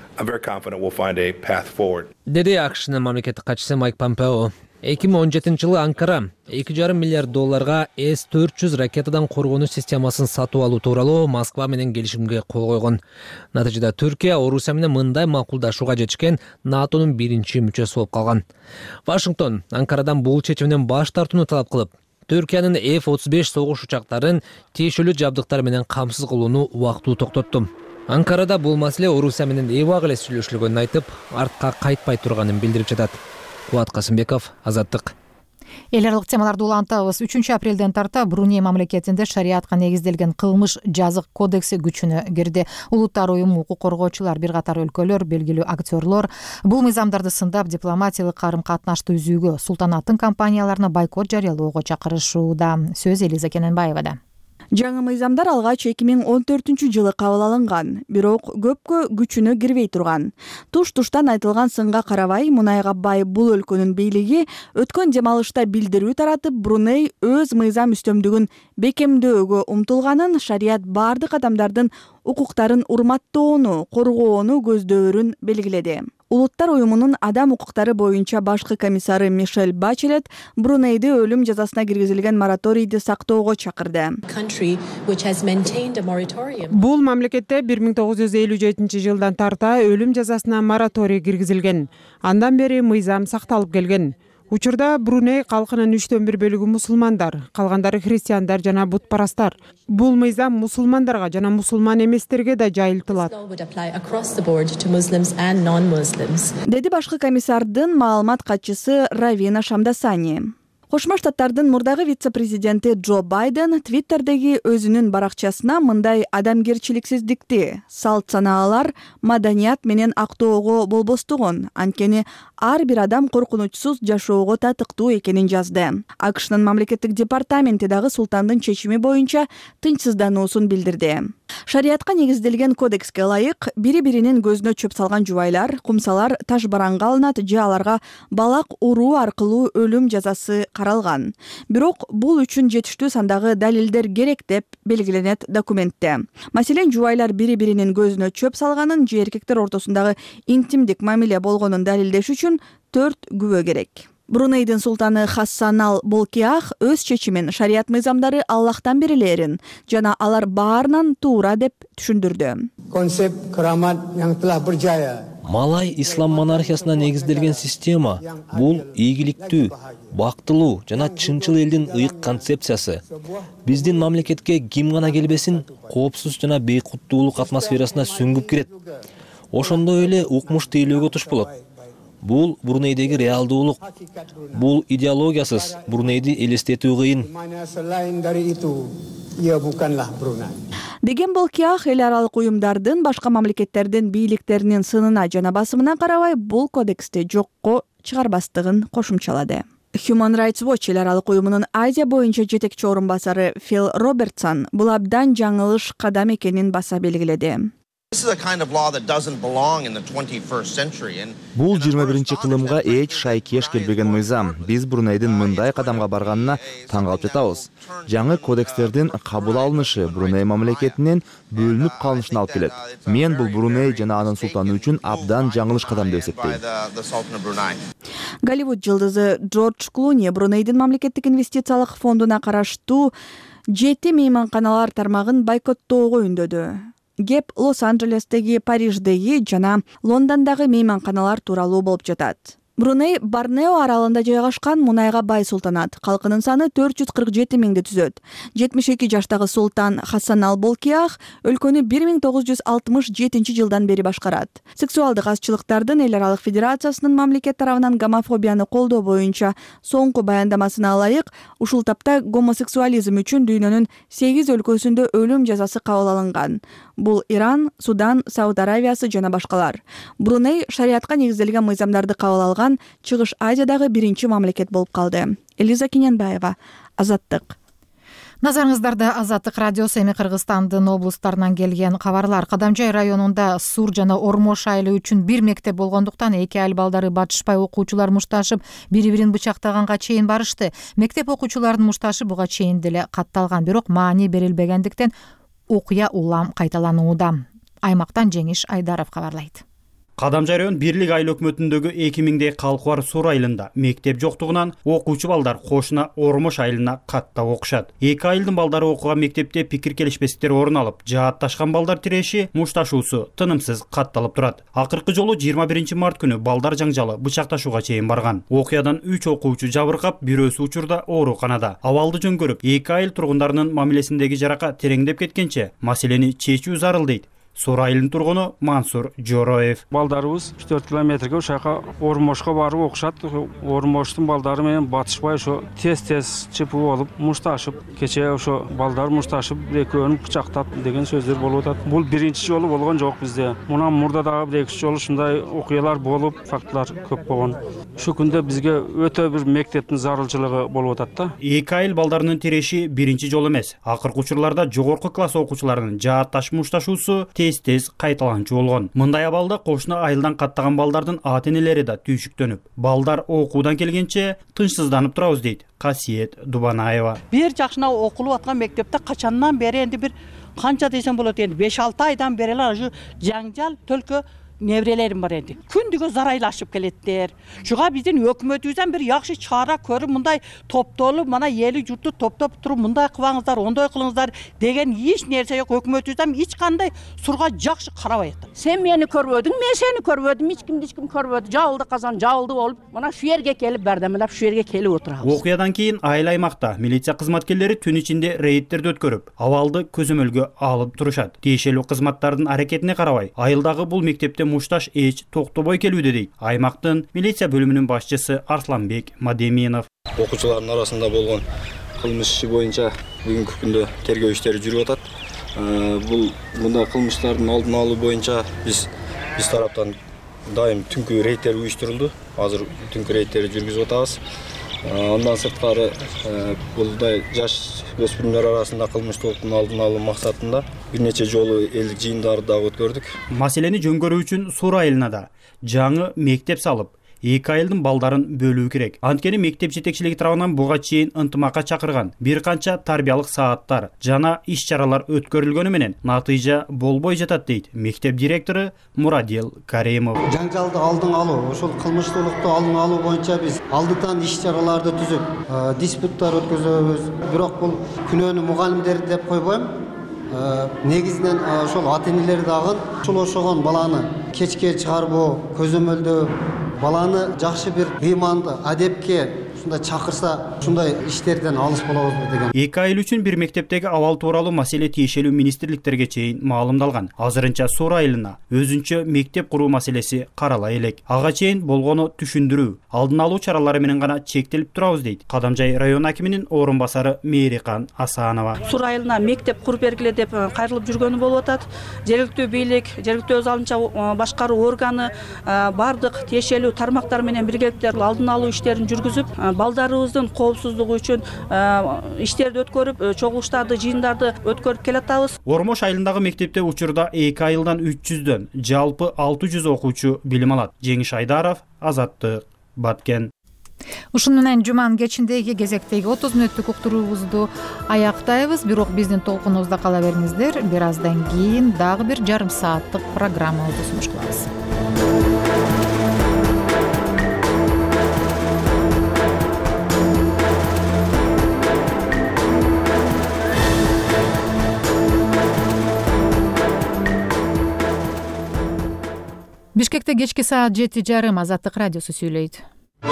Деди АКШнын мамлекеттик катчысы Майк Помпео. эки миң он жетинчи жылы Анкара эки жарым миллиард долларга эс төрт жүз ракетадан коргонуч системасын сатып алуу тууралуу Москва менен келишимге кол койгон. Натыйжада Түркия Орусия менен мындай макулдашууга жетишкен НАТОнун биринчи мүчөсү болуп калган. Вашингтон Анкарадан бул чечимден баш тартууну талап кылып, Түркиянын эф отуз беш согуш учактарын тиешелүү жабдыктар менен камсыз кылууну убактылуу токтотту. Анкарада бул маселе Орусия менен эбак эле сүйлөшүлгөнүн айтып, артка кайтпай турганын билдирип жатат. Кубат Касымбеков, Азаттык. Эл аралык темаларды улантабыз. үчүнчү апрелден тарта Бруней мамлекетинде шариатка негизделген кылмыш жазык кодекси күчүнө кирди. Улуттар уюму, укук коргоочулар, бир катар өлкөлөр, белгилүү актерлор бул мыйзамдарды сындап, дипломатиялык карым-катнашты үзүүгө, султанаттын компанияларына бойкот жарыялоого чакырышууда. Сөз Элиза Кененбаевада. Жаңы мыйзамдар алгач эки миң он төртүнчү жылы кабыл алынган, бирок көпкө күчүнө кирбей турган. Туш-туштан айтылган сынга карабай, мунайга бай бул өлкөнүн бийлиги өткөн демалышта билдирүү таратып, Бруней өз мыйзам үстөмдүгүн бекемдөөгө умтулганын, шарият бардык адамдардын укуктарын урматтоону, коргоону көздөөрүн белгиледи. Улуттар уюмунун адам укуктары боюнча башкы комиссары Мишель Бачелет Брунейди өлүм жазасына киргизилген мораторийди сактоого чакырды. Бул мамлекетте бир миң тогуз жүз элүү жетинчи жылдан тарта өлүм жазасына мораторий киргизилген. Андан бери мыйзам сакталып келген. Учурда Бруней калкынын үчтөн бир бөлүгү мусулмандар, калгандары христиандар жана бутпарастар. Бул мыйзам мусулмандарга жана мусулман эместерге да жайылтылат. Деди башкы комиссардын маалымат катчысы Равина Шамдасани. Кошмо Штаттардын мурдагы вице-президенти Джо Байден Твиттердеги өзүнүн баракчасына мындай адамгерчиликсиздикти, салт санаалар, маданият менен актоого болбостугун, анткени ар бир адам коркунучсуз жашоого татыктуу экенин жазды. АКШнын мамлекеттик департаменти дагы султандын чечими боюнча тынчсыздануусун билдирди. Шариатка негизделген кодекске ылайык, бири-биринин көзүнө чөп салган жубайлар, кумсалар таш бараңга алынат же аларга балак уруу аркылуу өлүм жазасы каралган. Бирок бул үчүн жетиштүү сандагы далилдер керек деп белгиленет документте. Маселен, жубайлар бири-биринин көзүнө чөп салганын же эркектер ортосундагы интимдик мамиле болгонун далилдеш үчүн төрт күбө керек. Брунейдин султаны Хассан ал Болкиах өз чечимин шарият мыйзамдары Аллахтан берилерин жана алар баарынан туура деп түшүндүрдү. Малай ислам монархиясына негизделген система бул ийгиликтүү, бактылуу жана чынчыл элдин ыйык концепциясы. Биздин мамлекетке ким гана келбесин коопсуз жана бейкуттуулук атмосферасына сүңгүп кирет. Ошондой эле укмуш тейлөөгө туш болот. Бул Брунейдеги реалдуулук. Бул идеологиясыз Брунейди элестетүү кыйын. Деген Болкиах эл аралык уюмдардын башка мамлекеттердин бийликтеринин сынына жана басымына карабай бул кодексти жокко чыгарбастыгын кошумчалады. Human Rights Watch эл аралык уюмунун Азия боюнча жетекчи орун басары Фил Робертсон бул абдан жаңылыш кадам экенин баса белгиледи. Бул жыйырма биринчи кылымга эч шайкеш келбеген мыйзам. Биз Брунейдин мындай кадамга барганына таң калып жатабыз. Жаңы кодекстердин кабыл алынышы Бруней мамлекетинин бөлүнүп калышына алып келет. Мен бул Бруней жана анын султаны үчүн абдан жаңылыш кадам деп эсептейм. Голливуд жылдызы Джордж Клуни Брунейдин мамлекеттик инвестициялык фондуна караштуу жети мейманканалар тармагын бойкоттоого үндөдү. Геп Лос-Анджелестеги, Париждеги жана Лондондогу мейманканалар тууралуу болуп жатат. Бруней Борнео аралында жайгашкан мунайга бай султанат. Калкынын саны төрт жүз кырк жети миңди түзөт. жетимиш эки жаштагы султан Хасан ал-Болкиях өлкөнү бир миң тогуз жүз алтымыш жетинчи жылдан бери башкарат. Сексуалдык азчылыктардын эл аралык федерациясынын мамлекет тарабынан гомофобияны колдоо боюнча соңку баяндамасына ылайык, ушул тапта гомосексуализм үчүн дүйнөнүн сегиз өлкөсүндө өлүм жазасы кабыл алынган. Бул Иран, Судан, Сауд Аравиясы жана башкалар. Бруней шариатка негизделген мыйзамдарды кабыл алган Чыгыш Азиядагы биринчи мамлекет болуп калды. Элиза Кененбаева, Азаттык. Назарыңыздарда Азаттык радиосу эми Кыргызстандын облустарынан келген кабарлар. Кадамжай районунда Сур жана Ормош айылы үчүн бир мектеп болгондуктан эки айыл балдары батышпай окуучулар мушташып, бири-бирин бычактаганга чейин барышты. Мектеп окуучуларынын мушташы буга чейин деле катталган, бирок маани берилбегендиктен окуя улам кайталанууда. Аймактан Жеңиш Айдаров кабарлайт. Кадамжай район бирлик айыл өкмөтүндөгү эки миңдей калкы бар Сур айылында мектеп жоктугунан окуучу балдар кошуна Ормош айылына каттап окушат. Эки айылдын балдары окуган мектепте пикир келишпестиктер орун алып, жаатташкан балдар тиреши мушташуусу тынымсыз катталып турат. Акыркы жолу жыйырма биринчи март күнү балдар жаңжалы бычакташууга чейин барган. Окуядан үч окуучу жабыркап, бирөөсү учурда ооруканада. Абалды жөнгөрүп, эки айыл тургундарынын мамилесиндеги жарака тереңдеп кеткенче маселени чечүү зарыл дейт Сур айылынын тургуну Мансур Жороев. Балдарыбыз үч төрт километрге ушака Ормошко барып окушат. Ормоштун балдары менен батышпай ошо тез-тез чыпып болуп, мушташып, кече ошо балдар мушташып, экөөнү бычактап деген сөздөр болуп атат. Бул биринчи жолу болгон жок бизде. Мунан мурда дагы бир эки жолу ушундай окуялар болуп, фактылар көп болгон. Ушу күндө бизге өтө бир мектептин зарылчылыгы болуп атат да. Эки айыл балдарынын тиреши биринчи жол эмес. Акыркы учурларда жогорку класс окуучуларынын жаатташ мушташуусу тез-тез кайталанчу болгон. Мындай абалда кошуна айылдан каттаган балдардын ата-энелери да түйшүктөнүп, балдар окуудан келгенче тынчсызданып турабыз дейт Касиет Дубанаева. Бир жакшына окулуп аткан мектепте качандан бери энди бир канча десем болот энди беш алты айдан бери эле ушу жаңжал төлкө небрелерим бар энди. Күндүгө зарайлашып келеттер. Шуга биздин өкмөтүбүздөн бир жакшы чара көрүп, мындай топтолуп, мана эли журтту топтоп туруп, мындай кылыңыздар, ондой кылыңыздар деген эч нерсе жок. Өкмөтүбүздөн эч кандай Сурга жакшы карабай атат. Сен мени көрбөдүң, мен сени көрбөдүм, эч кимди эч ким көрбөдү. Жабылды казан, жабылды болуп, мына шу жерге келип бардамелап, шу жерге келип отурабыз. Окуядан кийин айыл аймакта милиция кызматкерлери түн ичинде рейдтерди өткөрүп, абалды көзөмөлгө алып турушат. Тиешелүү кызматтардын аракетине карабай, айылдагы бул мектепте мушташ эч токтобой келүүдө дейт аймактын милиция бөлүмүнүн башчысы Арсланбек Мадеминов. Окуучулардын арасында болгон кылмыш иши боюнча бүгүнкү күндө тергөө иштери жүрүп атат. Бул мындай кылмыштардын алдын алуу боюнча биз биз тараптан дайым түнкү рейдтер уюштурулду. Азыр түнкү рейдтерди жүргүзүп атабыз. Андан сырткары булдай жаш өспүрүмдөр арасында кылмыштуулуктун алдын алуу максатында бир нече жолу элдик жыйындарды дагы өткөрдүк. Маселени жөнгөрүү үчүн Сур айылына да жаңы мектеп салып, эки айылдын балдарын бөлүү керек. Анткени мектеп жетекчилиги тарабынан буга чейин ынтымакка чакырган бир канча тарбиялык сааттар жана иш-чаралар өткөрүлгөнү менен натыйжа болбой жатат дейт мектеп директору Мурадил Каримов. Жаңжалды алдын алуу, ошол кылмыштуулукту алдын алуу боюнча биз алдыдан иш-чараларды түзүп, диспуттар өткөзөбүз. Бирок бул күнөөнү мугалимдер деп койбойм. Негизинен ошол ата-энелер дагы ушул ошогон баланы кечке чыгарбоо, көзөмөлдөө, баланы жакшы бир ыйманды, адепке ушундай чакырса, ушундай иштерден алыс болобуз деген. Эки айыл үчүн бир мектептеги абал тууралуу маселе тиешелүү министрликтерге чейин маалымдалган. Азырынча Сур айылына өзүнчө мектеп куруу маселеси карала элек. Ага чейин болгону түшүндүрүү, алдын алуу чаралары менен гана чектелип турабыз дейт Кадамжай район акиминин орун басары Мээрикан Асанова. Сур айылына мектеп куруп бергиле деп кайрылып жүргөнү болуп атат. Жергиликтүү бийлик, жергиликтүү өз алынча башкаруу органы бардык тиешелүү тармактар менен биргеликте алдын алуу иштерин жүргүзүп, балдарыбыздын коопсуздугу үчүн иштерди өткөрүп, чогулуштарды, жыйындарды өткөрүп келатабыз. Ормош айылындагы мектепте учурда эки айылдан үч жүздөн, жалпы алты жүз окуучу билим алат. Жеңиш Айдаров, Азаттык, Баткен. Ушуну менен жуманын кечиндеги кезектеги отуз мүнөттүк уктуруубузду аяктайбыз. Бирок биздин толкунубузда кала бериңиздер. Бир аздан кийин дагы бир жарым сааттык программабызды сунуш кылабыз. Бишкекте кечки саат жети жарым Азаттык радиосу сүйлөйт.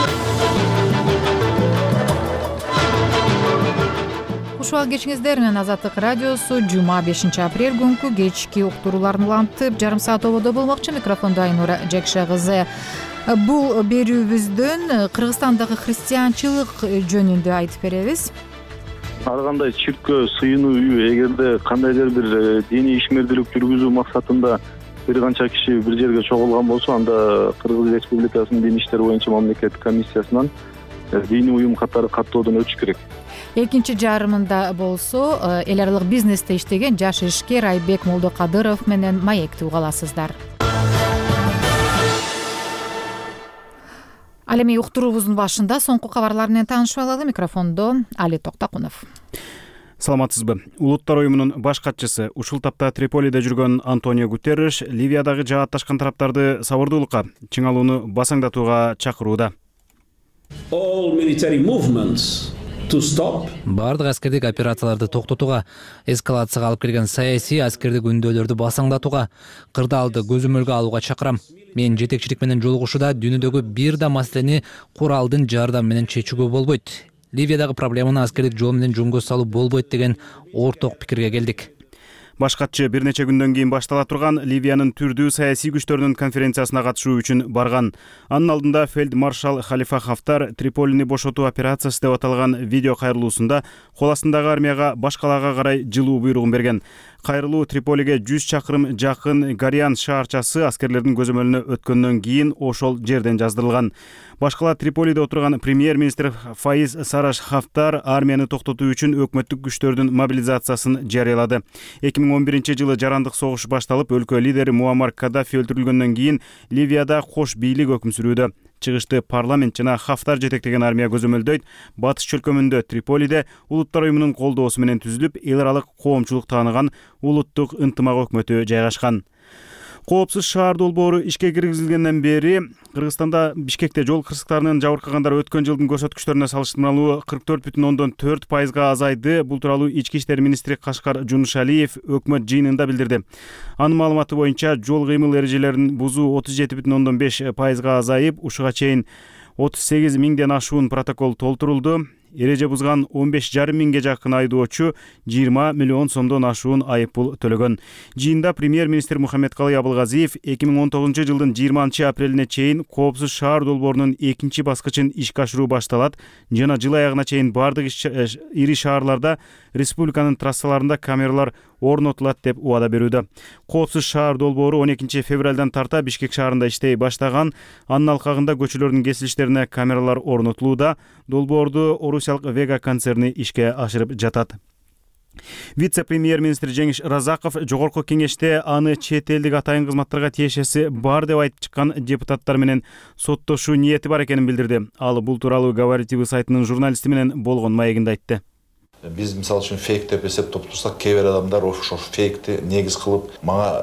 Ушул кечиңиздер менен Азаттык радиосу жума бешинчи апрель күнкү кечки уктурууларын улантып, жарым саат ободо болмокчу. Микрофондо Айнура Жекше кызы. Бул берүүбүздөн Кыргызстандагы христианчылык жөнүндө айтып беребиз. Ар кандай чиркөө, сыйынуу үйү эгерде кандайдыр бир диний ишмердүүлүк жүргүзүү максатында бир канча киши бир жерге чогулган болсо, анда Кыргыз Республикасынын дин иштери боюнча мамлекеттик комиссиясынан диний уюм катары каттоодон өтүш керек. Экинчи жарымында болсо эл аралык бизнесте иштеген жаш ишкер Айбек Молдокадыров менен маекти угаласыздар. Ал эми уктуруубуздун башында соңку кабарлар менен таанышып алалы. Микрофондо Али Токтокунов. Саламатсызбы? Улуттар уюмунун баш катчысы, ушул тапта Триполиде жүргөн Антонио Гутерриш Ливиядагы жаатташкан тараптарды сабырдуулукка, чыңалууну басаңдатууга чакырууда. Бардык аскердик операцияларды токтотууга, эскалацияга алып келген саясий аскердик үндөөлөрдү басаңдатууга, кырдаалды көзөмөлгө алууга чакырам. Мен жетекчилик менен жолугушууда дүйнөдөгү бир да маселени куралдын жардамы менен чечүүгө болбойт. Ливиядагы проблеманы аскердик жол менен жөнгө салуу болбойт деген орток пикирге келдик. Баш катчы бир нече күндөн кийин баштала турган Ливиянын түрдүү саясий күчтөрүнүн конференциясына катышуу үчүн барган. Анын алдында фельдмаршал Халифа Хафтар Триполини бошотуу операциясы деп аталган видео кайрылуусунда кол астындагы армияга баш калаага карай жылуу буйругун берген. Кайрылуу Триполиге жүз чакырым жакын Гариан шаарчасы аскерлердин көзөмөлүнө өткөндөн кийин ошол жерден жаздырылган. Башкала Триполиде отурган премьер-министр Фаиз Сараш Хафтар армияны токтотуу үчүн өкмөттүк күчтөрдүн мобилизациясын жарыялады. эки миң он биринчи жылы жарандык согуш башталып, өлкө лидери Муаммар Каддафи өлтүрүлгөндөн кийин Ливияда кош бийлик өкүм сүрүүдө. Чыгышты парламент жана Хафтар жетектеген армия көзөмөлдөйт. Батыш чөлкөмүндө Триполиде улуттар уюмунун колдоосу менен түзүлүп, эл аралык коомчулук тааныган улуттук ынтымак өкмөтү жайгашкан. Коопсуз шаар долбоору ишке киргизилгенден бери Кыргызстанда Бишкекте жол кырсыктарынын жабыркагандар өткөн жылдын көрсөткүчтөрүнө салыштырмалуу кырк төрт бүтүн ондон төрт пайызга азайды. Бул тууралуу Ички иштер министри Кашкар Жунушалиев өкмөт жыйынында билдирди. Анын маалыматы боюнча жол кыймыл эрежелерин бузуу отуз жети бүтүн ондон беш пайызга азайып, ушуга чейин отуз сегиз миңден ашуун протокол толтурулду. Эреже бузган он беш жарым миңге жакын айдоочу жыйырма миллион сомдон ашуун айып пул төлөгөн. Жыйында премьер-министр Мухаммедкалый Абылгазиев эки миң он тогузунчу жылдын жыйырманчы апрелине чейин коопсуз шаар долбоорунун экинчи баскычын ишке ашыруу башталат жана жыл аягына чейин бардык ири шаарларда республиканын трассаларында камералар орнотулат деп убада берүүдө. Коопсуз шаар долбоору он экинчи февралдан тарта Бишкек шаарында иштей баштаган. Анын алкагында көчөлөрдүн кесилиштерине камералар орнотулууда. Долбоорду Орусиялык Вега концерни ишке ашырып жатат. Вице-премьер-министр Жеңиш Разаков жогорку кеңеште аны чет элдик атайын кызматтарга тиешеси бар деп айтып чыккан депутаттар менен соттошуу ниети бар экенин билдирди. Ал бул тууралуу Говоритивы сайтынын журналисти менен болгон маегинде айтты. Биз мисалы үчүн фейк деп эсептеп турсак, кээ бир адамдар ошол фейкти негиз кылып мага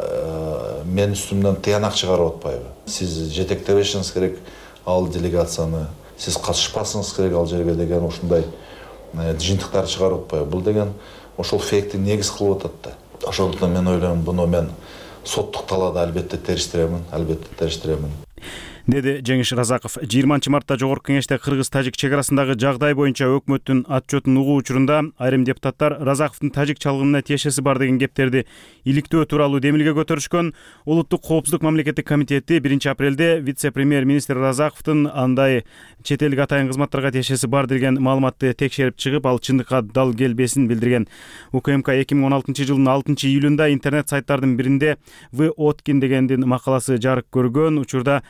мен үстүмдөн тыянак чыгарып атпайбы? Сиз жетектебешиңиз керек ал делегацияны, сиз катышпасыңыз керек ал жерге деген ушундай жыйынтыктар чыгарып атпайбы? Бул деген ошол фейкти негиз кылып атат да. Ошондуктан мен ойлойм, буну мен соттук талаада албетте териштиремин, албетте териштиремин. Деди Жеңиш Разаков. жыйырманчы мартта жогорку кеңеште Кыргыз-Тажик чек арасындагы жагдай боюнча өкмөттүн отчетун угуу учурунда айрым депутаттар Разаковдун тажик чалгынына тиешеси бар деген кептерди иликтөө тууралуу демилге көтөрүшкөн. Улуттук коопсуздук мамлекеттик комитети биринчи апрелде вице-премьер-министр Разаковдун андай чет элдик атайын кызматтарга тиешеси бар деген маалыматты текшерип чыгып, ал чындыкка дал келбесин билдирген. УКМК эки миң он алтынчы жылдын алтынчы июлунда интернет сайттардын биринде В. Откин дегендин макаласы жарык көргөн. Учурда Е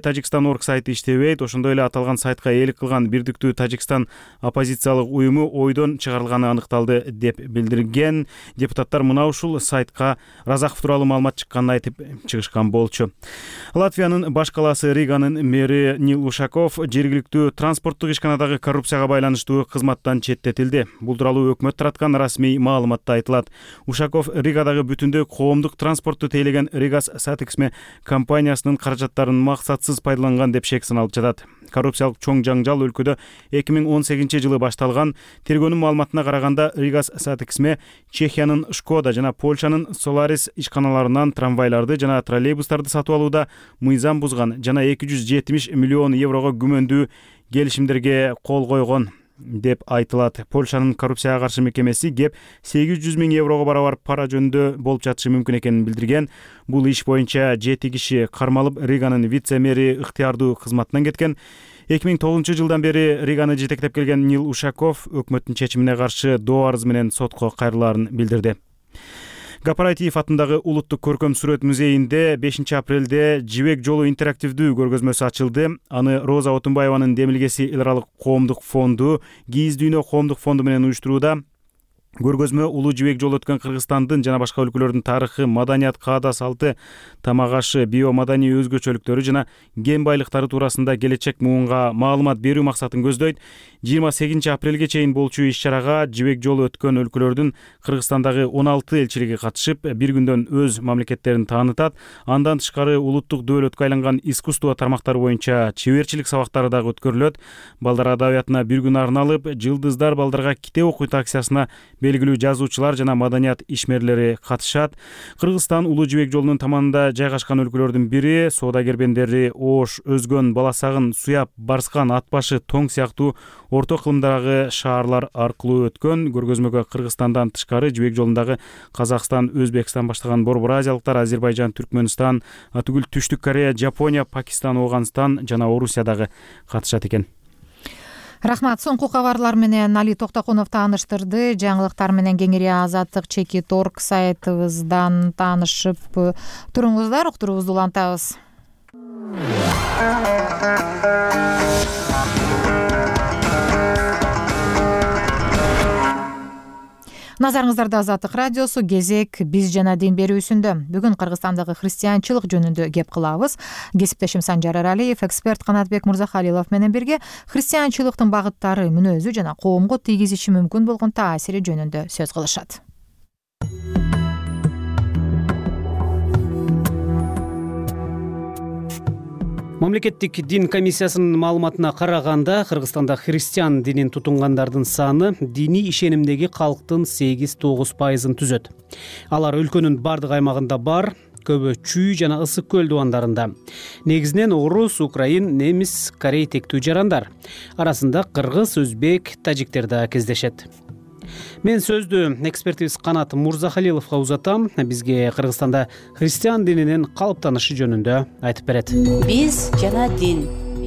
Тажикстан орг сайты иштебейт. Ошондой эле аталган сайтка ээлик кылган Бирдиктүү Тажикстан оппозициялык уюму ойдон чыгарылганы аныкталды деп билдирген. Депутаттар мына ушул сайтка Разаков тууралуу маалымат чыкканын айтып чыгышкан болчу. Латвиянын баш калаасы Риганын мэри Нил Ушаков жергиликтүү транспорттук ишканадагы коррупцияга байланыштуу кызматтан четтетилди. Бул тууралуу өкмөт тараткан расмий маалыматта айтылат. Ушаков Ригадагы бүтүндөй коомдук транспортту тейлеген Ригас Сатексме компаниясынын каражаттарын максатсыз пайдаланган деп шек саналып жатат. Коррупциялык чоң жаңжал өлкөдө эки миң он сегизинчи жылы башталган. Тергөөнүн маалыматына караганда Ригас Сатексме Чехиянын Шкода жана Польшанын Solaris ишканаларынан трамвайларды жана троллейбустарды сатып алууда мыйзам бузган жана эки жүз жетимиш миллион еврого күмөндүү келишимдерге кол койгон деп айтылат. Польшанын коррупцияга каршы мекемеси кеп сегиз жүз миң еврого барабар пара жөнүндө болуп жатышы мүмкүн экенин билдирген. Бул иш боюнча жети киши кармалып, Риганын вице-мэри ыктыярдуу кызматынан кеткен. эки миң тогузунчу жылдан бери Риганы жетектеп келген Нил Ушаков өкмөттүн чечимине каршы доо арыз менен сотко кайрылаарын билдирди. Гапаратиев атындагы улуттук көркөм сүрөт музейинде бешинчи апрелде Жибек жолу интерактивдүү көргөзмөсү ачылды. Аны Роза Отунбаеванын Демилгеси эл аралык коомдук фонду, Кийиз дүйнө коомдук фонду менен уюштурууда. Көргөзмө улуу жибек жолу өткөн Кыргызстандын жана башка өлкөлөрдүн тарыхы, маданият, каада салты, тамак ашы, биомаданий өзгөчөлүктөрү жана кен байлыктары туурасында келечек муунга маалымат берүү максатын көздөйт. жыйырма сегизинчи апрелге чейин болчу иш-чарага жибек жолу өткөн өлкөлөрдүн Кыргызстандагы он алты элчилиги катышып, бир күндөн өз мамлекеттерин таанытат. Андан тышкары улуттук дөөлөткө айланган искусство тармактары боюнча чеберчилик сабактары дагы өткөрүлөт. Балдар адабиятына бир күн арналып, жылдыздар балдарга китеп окуйт акциясына белгилүү жазуучулар жана маданият ишмерлери катышат. Кыргызстан улуу жибек жолунун таманында жайгашкан өлкөлөрдүн бири. Соода кербендери Ош, Өзгөн, Баласагын, Суяп, Барскан, Атбашы, Тоң сыяктуу орто кылымдагы шаарлар аркылуу өткөн. Көргөзмөгө Кыргызстандан тышкары жибек жолундагы Казакстан, Өзбекстан баштаган Борбор Азиялыктар, Азербайжан, Түркмөнстан, атүгүл Түштүк Корея, Жапония, Пакистан, Ооганстан жана Орусия дагы катышат экен. Рахмат. Соңку кабарлар менен Али Токтокунов тааныштырды. Жаңылыктар менен кеңири Азаттык чекит орг сайтыбыздан таанышып туруңуздар. Уктуруубузду улантабыз. Назарыңыздарда Азаттык радиосу, кезек биз жана дин берүүсүндө. Бүгүн Кыргызстандагы христианчылык жөнүндө кеп кылабыз. Кесиптешим Санжар Аралиев, эксперт Канатбек Мырзахалилов менен бирге христианчылыктын багыттары, мүнөзү жана коомго тийгизиши мүмкүн болгон таасири жөнүндө сөз кылышат. Мамлекеттик дин комиссиясынын маалыматына караганда, Кыргызстанда христиан динин тутунгандардын саны диний ишенимдеги калктын сегиз тогуз пайызын түзөт. Алар өлкөнүн бардык аймагында бар, көбү Чүй жана Ысык көл дубандарында. Негизинен орус, украин, немис, корей тектүү жарандар. Арасында кыргыз, өзбек, тажиктер да кездешет. Мен сөздү экспертибиз Канат Мырзахалиловго узатам. Бизге Кыргызстанда христиан дининин калыптанышы жөнүндө айтып берет. Биз жана дин.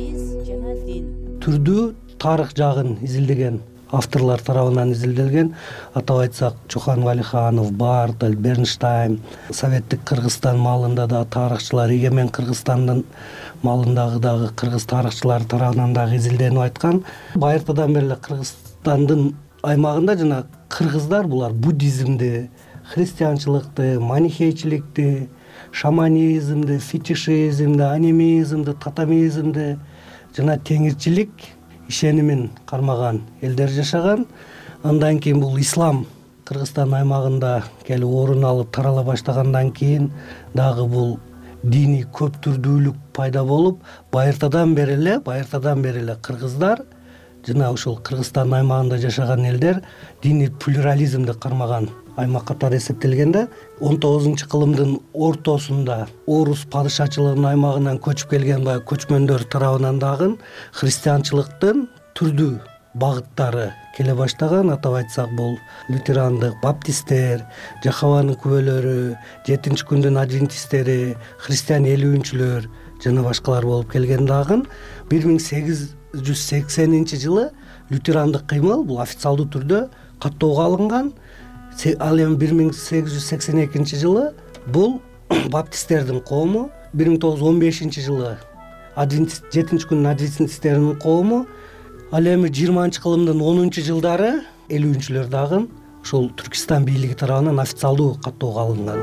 Түрдүү тарых жагын изилдеген авторлор тарабынан изилделген. Атап айтсак, Чохан Валиханов, Бартель, Бернштайн, Советтик Кыргызстан маалында да тарыхчылар, Егемен Кыргызстандын маалындагы дагы кыргыз тарыхчылары тарабынан дагы изилденип айткан. Байыртадан бери Кыргызстандын аймагында жана кыргыздар булар буддизмди, христианчылыкты, манихейчиликти, шаманизмди, фетишизмди, анимизмди, татамизмди жана теңирчилик ишенимин кармаган элдер жашаган. Андан кийин бул ислам Кыргызстан аймагында келип орун алып тарала баштагандан кийин дагы бул диний көп түрдүүлүк пайда болуп, байыртадан бери эле, байыртадан бери эле кыргыздар жана ушул Кыргызстан аймагында жашаган элдер диний плюрализмди кармаган аймак катары эсептелгенде, он тогузунчу кылымдын ортосунда орус падышачылыгынын аймагынан көчүп келген баягы көчмөндөр тарабынан дагы христианчылыктын түрдүү багыттары келе баштаган. Атап айтсак, бул лютерандык, баптисттер, Жахованын күбөлөрү, жетинчи күндүн адвентисттери, христиан элүүнчүлөр жана башкалар болуп келген дагы. бир миң сегиз жүз сексенинчи жылы лютерандык кыймыл бул официалдуу түрдө каттоого алынган. Ал эми бир миң сегиз жүз сексен экинчи жылы бул баптисттердин коому, бир миң тогуз жүз он бешинчи жылы адвентист жетинчи күндүн адвентисттеринин коому. Ал эми жыйырманчы кылымдын онунчу жылдары элүүнчүлөр дагы ушул Түркистан бийлиги тарабынан официалдуу каттоого алынган.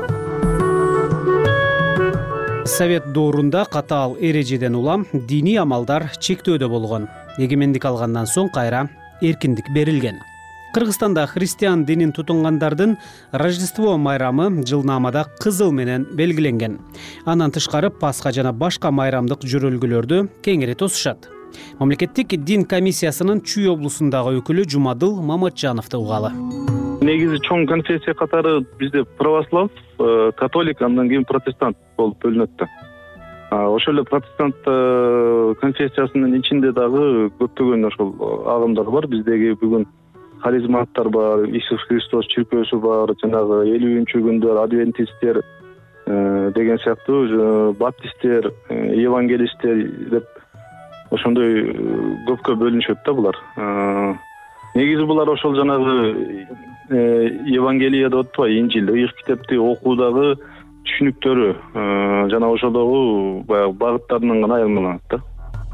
Совет доорунда катаал эрежеден улам диний амалдар чектөөдө болгон. Эгемендик алгандан соң кайра эркиндик берилген. Кыргызстанда христиан динин тутунгандардын Рождество майрамы жылнаамада кызыл менен белгиленген. Андан тышкары Пасха жана башка майрамдык жөрөлгөлөрдү кеңири тосушат. Мамлекеттик дин комиссиясынын Чүй облусундагы өкүлү Жумадыл Маматжановду угалы. Негизи чоң конфессия катары бизде православ, католик, андан кийин протестант болуп бөлүнөт да. Ошол эле протестант конфессиясынын ичинде дагы көптөгөн ошол агымдар бар. Биздеги бүгүн харизматтар бар, Иисус Христос чиркөөсү бар, жанагы элүүнчү күндөр адвентисттер деген сыяктуу, баптисттер, евангелисттер деп ошондой көпкө бөлүнүшөт да булар. Негизи булар ошол жанагы Евангелие деп атпайбы, Инжил, ыйык китепти окуудагы түшүнүктөрү жана ошолдогу баягы багыттарынан гана айырмаланат да.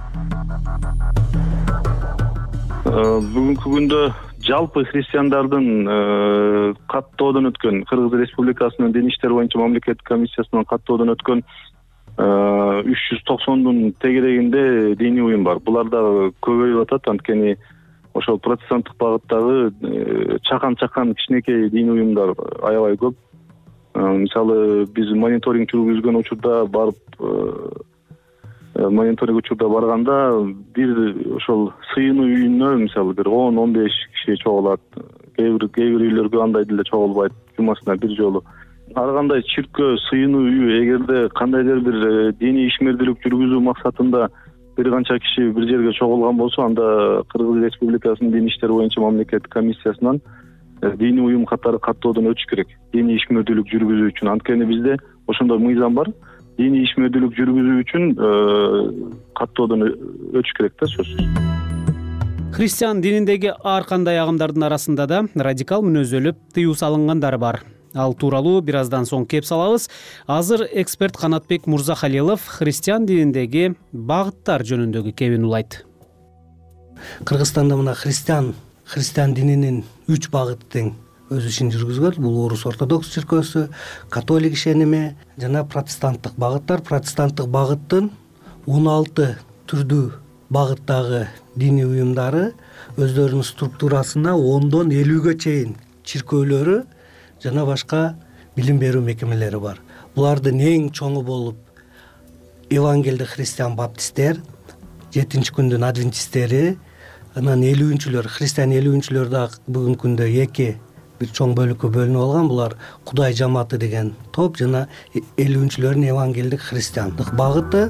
Бүгүнкү күндө жалпы христиандардын каттоодон өткөн, Кыргыз Республикасынын Дин иштери боюнча мамлекеттик комиссиясынын каттоодон өткөн үч жүз токсондун тегерегинде диний уюм бар. Булар дагы көбөйүп атат, анткени ошол протестанттык багыттагы чакан-чакан кичинекей диний уюмдар аябай көп. Мисалы биз мониторинг жүргүзгөн учурда барып мониторинг учурда барганда бир ошол сыйынуу үйүнө мисалы бир он он беш киши чогулат. Кээ бир кээ бир үйлөргө андай деле чогулбайт, жумасына бир жолу. Ар кандай чиркөө, сыйынуу үй, эгерде кандайдыр бир диний ишмердүүлүк жүргүзүү максатында бир канча киши бир жерге чогулган болсо, анда Кыргыз Республикасынын Дин иштери боюнча мамлекеттик комиссиясынан диний уюм катары каттоодон өтүш керек. Диний ишмердүүлүк жүргүзүү үчүн. Анткени бизде ошондой мыйзам бар. Диний ишмердүүлүк жүргүзүү үчүн каттоодон өтүш керек да, сөзсүз. Христиан дининдеги ар кандай агымдардын арасында да радикал мүнөзөлүп тыюу салынгандары бар. Ал тууралуу бир аздан соң кеп салабыз. Азыр эксперт Канатбек Мурзахалилов христиан дининдеги багыттар жөнүндөгү кебин улайт. Кыргызстанда мына христиан христиан дининин үч багыты тең өз ишин жүргүзгөн. Бул орус ортодокс чиркөөсү, католик ишеними жана протестанттык багыттар. Протестанттык багыттын он алты түрдүү багыттагы диний уюмдары өздөрүнүн структурасына ондон элүүгө чейин чиркөөлөрү жана башка билим берүү мекемелери бар. Булардын эң чоңу болуп Евангелдик христиан баптисттер, жетинчи күндүн адвентисттери, анан элүүнчүлөр, христиан элүүнчүлөр да бүгүнкү күндө эки бир чоң бөлүккө бөлүнүп алган. Булар Кудай жамааты деген топ жана элүүнчүлөрдүн Евангелдик христиандык багыты.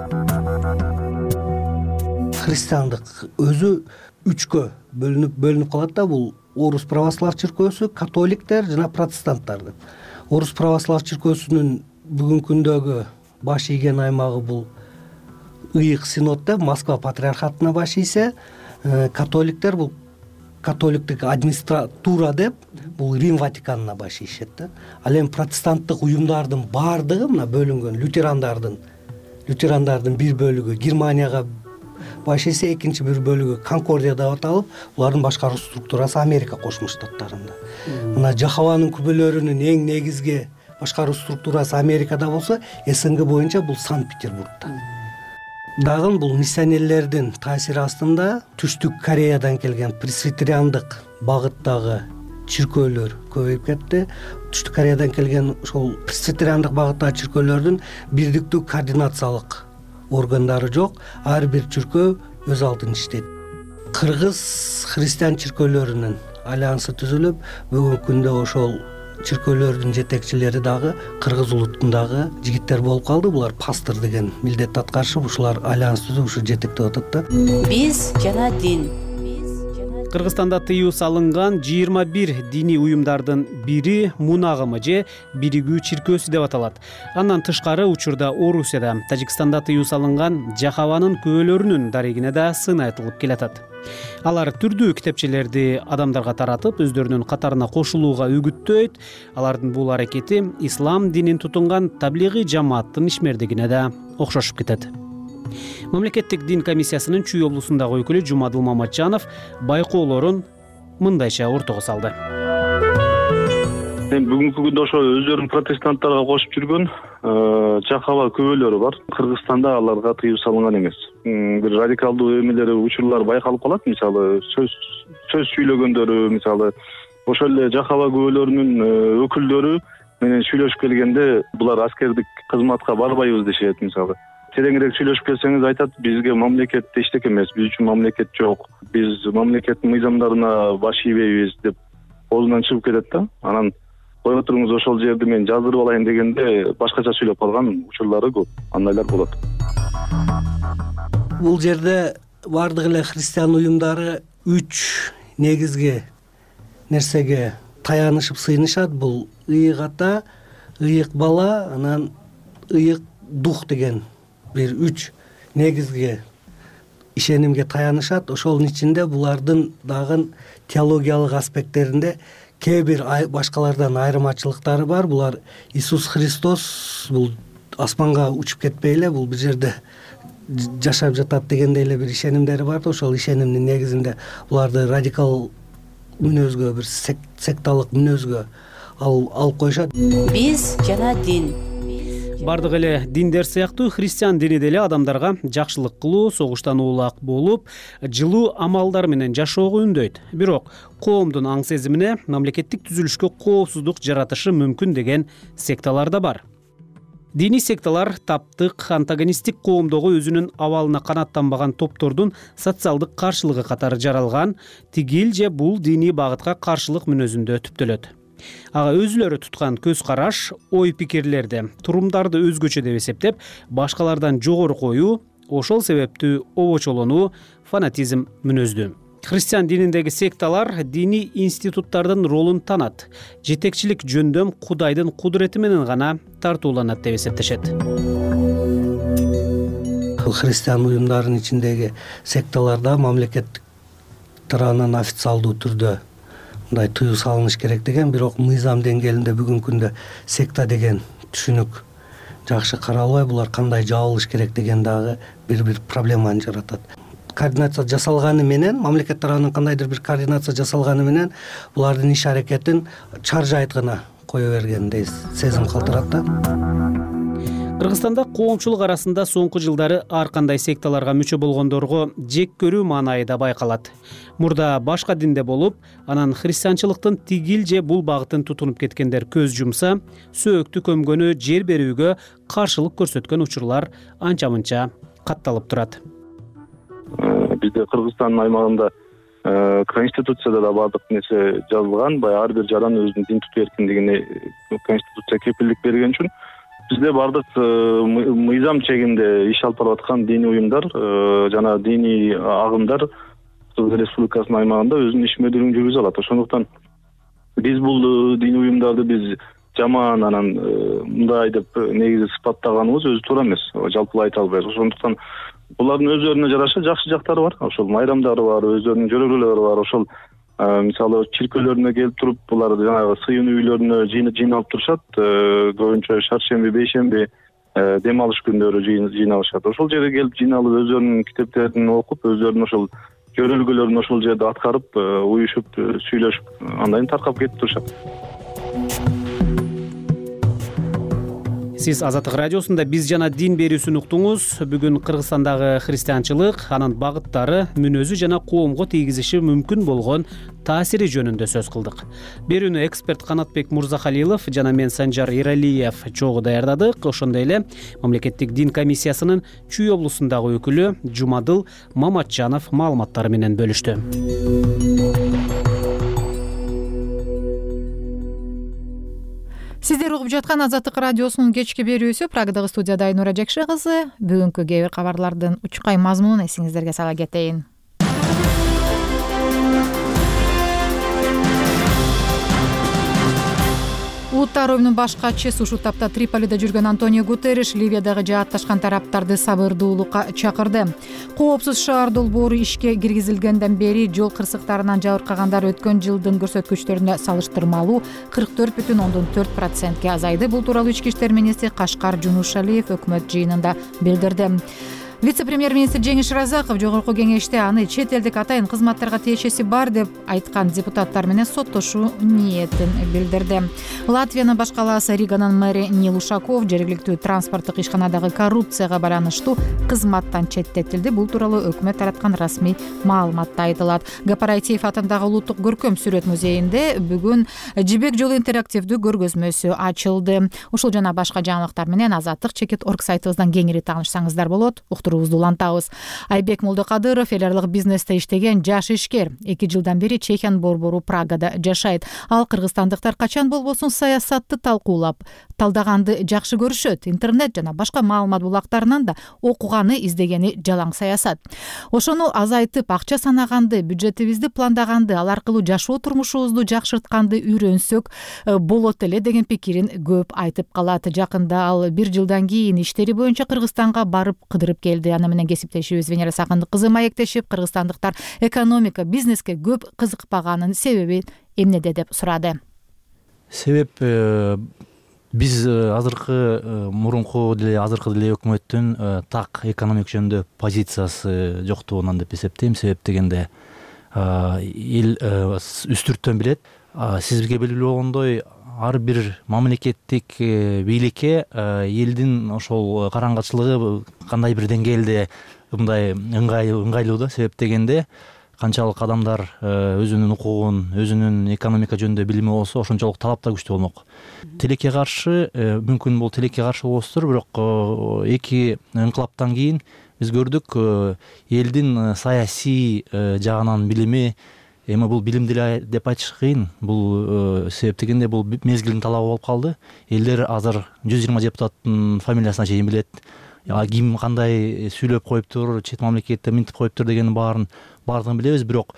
Христиандык өзү үчкө бөлүнүп бөлүнүп калат да. Бул орус православ чиркөөсү, католиктер жана протестанттар деп. Орус православ чиркөөсүнүн бүгүнкү күндөгү баш ийген аймагы бул ыйык синод деп, Москва патриархатына баш ийсе, католиктер бул католиктик администратура деп, бул Рим Ватиканына баш ийишет да. Ал эми протестанттык уюмдардын баардыгы мына бөлүнгөн. Лютерандардын лютерандардын бир бөлүгү Германияга баш ийсе, экинчи бир бөлүгү Конкордия деп аталып, булардын башкаруу структурасы Америка Кошмо Штаттарында. Мына Жахованын күбөлөрүнүн эң негизги башкаруу структурасы Америкада болсо, СНГ боюнча бул Санкт-Петербургда. Дагы бул миссионерлердин таасири астында Түштүк Кореядан келген пресвитериандык багыттагы чиркөөлөр көбөйүп кетти. Түштүк Кореядан келген ошол пресвитериандык багыттагы чиркөөлөрдүн бирдиктүү координациялык органдары жок. Ар бир чиркөө өз алдын иштейт. Кыргыз христиан чиркөөлөрүнүн альянсы түзүлүп, бүгүнкү күндө ошол чиркөөлөрдүн жетекчилери дагы кыргыз улутундагы жигиттер болуп калды. Булар пастор деген милдетти аткарышып, ушулар альянс түзүп, ушу жетектеп атат да. Биз жана дин. Кыргызстанда тыюу салынган жыйырма бир диний уюмдардын бири Мун агымы же биригүү чиркөөсү деп аталат. Андан тышкары учурда Орусияда, Тажикстанда тыюу салынган Жахованын күбөлөрүнүн дарегине да сын айтылып келатат. Алар түрдүү китепчелерди адамдарга таратып, өздөрүнүн катарына кошулууга үгүттөйт. Алардын бул аракети ислам динин тутунган таблигый жамааттын ишмердигине да окшошуп кетет. мамлекеттик дин комиссиясынын Чүй облусундагы өкүлү Жумадыл Маматжанов байкоолорун мындайча ортого салды. Эми бүгүнкү күндө ошо өздөрүн протестанттарга кошуп жүргөн жакаба күбөлөрү бар. Кыргызстанда аларга тыюу салынган эмес. Бир радикалдуу эмелери, учурлар байкалып калат. Мисалы сөз сөз сүйлөгөндөрү, мисалы ошол эле жакаба күбөлөрүнүн өкүлдөрү менен сүйлөшүп келгенде булар аскердик кызматка барбайбыз дешет. Мисалы тереңирээк сүйлөшүп келсеңиз айтат, бизге мамлекет эчтеке эмес, биз үчүн мамлекет жок, биз мамлекеттин мыйзамдарына баш ийбейбиз деп оозунан чыгып кетет да. Анан кое туруңуз, ошол жерди мен жаздырып алайын дегенде башкача сүйлөп калган учурлары көп, андайлар болот. Бул жерде бардык эле христиан уюмдары үч негизги нерсеге таянышып сыйынышат. Бул ыйык ата, ыйык бала, анан ыйык дух деген бир үч негизги ишенимге таянышат. Ошонун ичинде булардын дагы теологиялык аспекттеринде кээ бир башкалардан айырмачылыктары бар. Булар Иисус Христос бул асманга учуп кетпей эле, бул бир жерде жашап жатат дегендей эле бир ишенимдери бар. Ошол ишенимдин негизинде буларды радикал мүнөзгө, бир секталык мүнөзгө алып коюшат. Биз жана дин. Бардык эле диндер сыяктуу христиан дини деле адамдарга жакшылык кылуу, согуштан улак болуп, жылуу амалдар менен жашоого үндөйт. Бирок коомдун аң сезимине мамлекеттик түзүлүшкө коопсуздук жаратышы мүмкүн деген секталар да бар. Диний секталар таптык, антагонисттик коомдогу өзүнүн абалына канаттанбаган топтордун социалдык каршылыгы катары жаралган, тигил же бул диний багытка каршылык мүнөзүндө түптөлөт. Ага өзүлөрү туткан көз караш, ой пикирлерди, турумдарды өзгөчө деп эсептеп, башкалардан жогору коюу, ошол себептүү обочолонуу, фанатизм мүнөздүү. Христиан дининдеги секталар диний институттардын ролун танат, жетекчилик жөндөм Кудайдын кудурети менен гана тартууланат деп эсептешет. Христиан уюмдарынын ичиндеги секталарда мамлекеттик тарабынан официалдуу түрдө мындай тыюу салыныш керек деген, бирок мыйзам деңгээлинде бүгүнкү күндө секта деген түшүнүк жакшы каралбай, булар кандай жабылыш керек деген дагы бир-бир проблеманы жаратат. Координация жасалганы менен, мамлекет тарабынан кандайдыр бир координация жасалганы менен булардын иш аракетин чаржайт гана кое бергендей сезим калтырат да. Кыргызстанда коомчулук арасында соңку жылдары ар кандай секталарга мүчө болгондорго жек көрүү маанайы да байкалат. Мурда башка динде болуп, анан христианчылыктын тигил же бул багытын тутунуп кеткендер көз жумса, сөөктү көмгөнү, жер берүүгө каршылык көрсөткөн учурлар анча-мынча катталып турат. Бизде Кыргызстандын аймагында конституцияда да бардык нерсе жазылган, баягы ар бир жаран өзүнүн дин тутуу эркиндигине конституция кепилдик берген үчүн бизде бардык мыйзам чегинде иш алып барып аткан диний уюмдар жана диний агымдар Кыргыз Республикасынын аймагында өзүнүн ишмердүүлүгүн жүргүзө алат. Ошондуктан биз бул диний уюмдарды биз жаман анан мындай деп негизи сыпаттаганыбыз өзү туура эмес, жалпылай айта албайбыз. Ошондуктан булардын өздөрүнө жараша жакшы жактары бар, ошол майрамдары бар, өздөрүнүн жөрөгөлөрү бар. Ошол мисалы чиркөөлөрүнө келип туруп булар жанагы сыйын үйлөрүнө жыйналып турушат, көбүнчө шаршемби, бейшемби дем алыш күндөрү жыйналышат. Ошол жерге келип жыйналып өздөрүнүн китептерин окуп, өздөрүнүн ошол жөрөлгөлөрүн ошол жерде аткарып, уюшуп, сүйлөшүп, андан таркап кетип турушат. Сиз Азаттык радиосунда биз жана дин берүүсүн уктуңуз. Бүгүн Кыргызстандагы христианчылык, анын багыттары, мүнөзү жана коомго тийгизиши мүмкүн болгон таасири жөнүндө сөз кылдык. Берүүнү эксперт Канатбек Мурзахалилов жана мен Санжар Иралиев чогуу даярдадык. Ошондой эле мамлекеттик дин комиссиясынын Чүй облусундагы өкүлү Жумадыл Маматжанов маалыматтары менен бөлүштү. Сиздер угуп жаткан Азаттык радиосунун кечки берүүсү. Прагдагы студияда Айнура Жекши кызы. Бүгүнкү кээ бир кабарлардын учкай мазмунун эсиңиздерге сала кетейин. Улуттар оюнунун баш катчысы ушул тапта Триполиде жүргөн Антонио Гутерриш Ливиядагы жаатташкан тараптарды сабырдуулукка чакырды. Коопсуз шаар долбоору ишке киргизилгенден бери жол кырсыктарынан жабыркагандар өткөн жылдын көрсөткүчтөрүнө салыштырмалуу кырк төрт бүтүн ондон төрт процентке азайды. Бул тууралуу Ички иштер министри Кашкар Жунушалиев өкмөт жыйынында билдирди. вице премьер министр Жеңиш Разаков жогорку кеңеште аны чет элдик атайын кызматтарга тиешеси бар деп айткан депутаттар менен соттошуу ниетин билдирди. Латвиянын баш калаасы Риганын мэри Нил Ушаков жергиликтүү транспорттук ишканадагы коррупцияга байланыштуу кызматтан четтетилди. Бул тууралуу өкмөт тараткан расмий маалыматта айтылат. Гапарайтиев атындагы улуттук көркөм сүрөт музейинде бүгүн Жибек жолу интерактивдүү көргөзмөсү ачылды. Ушул жана башка жаңылыктар менен азаттык чекит точка орг сайтыбыздан кеңири таанышсаңыздар болот. Уктуруубузду улантабыз. Айбек Молдокадыров эларлык бизнесте иштеген жаш ишкер. эки жылдан бери Чехиянын борбору Прагада жашайт. Ал кыргызстандыктар качан болбосун саясатты талкуулап, талдаганды жакшы көрүшөт. Интернет жана башка маалымат булактарынан да окуганы, издегени жалаң саясат. Ошону азайтып, акча санаганды, бюджетибизди пландаганды, ал аркылуу жашоо турмушубузду жакшыртканды үйрөнсөк болот эле деген пикирин көп айтып калат. Жакында ал бир жылдан кийин иштери боюнча Кыргызстанга барып кыдырып келди. Аны менен кесиптешибиз Венера Сакындык кызы маектешип, кыргызстандыктар экономика, бизнеске көп кызыкпаганын себеби эмнеде деп сурады. Себеп биз азыркы мурунку деле азыркы деле өкмөттүн так экономик жөнүндө позициясы жоктугунан деп эсептейм. Себеп дегенде эл үстүрттөн билет. Сизге белгилүү болгондой ар бир мамлекеттик бийликке элдин ошол караңгычылыгы кандай бир деңгээлде мындай ыңгайлуу да. Себеп дегенде канчалык адамдар өзүнүн укугун, өзүнүн экономика жөнүндө билими болсо, ошончолук талап да күчтүү болмок. Тилекке каршы, мүмкүн бул тилекке каршы болосуздар, бирок эки ыңкылаптан кийин биз көрдүк элдин саясий жагынан билими, эми бул билим деле деп айтыш кыйын. Бул себеп дегенде бул мезгилдин талабы болуп калды. Элдер азыр жүз жыйырма депутаттын фамилиясына чейин билет. Ким кандай сүйлөп коюптур, чет мамлекетте минтип коюптур дегенин баарын баардыгын билебиз, бирок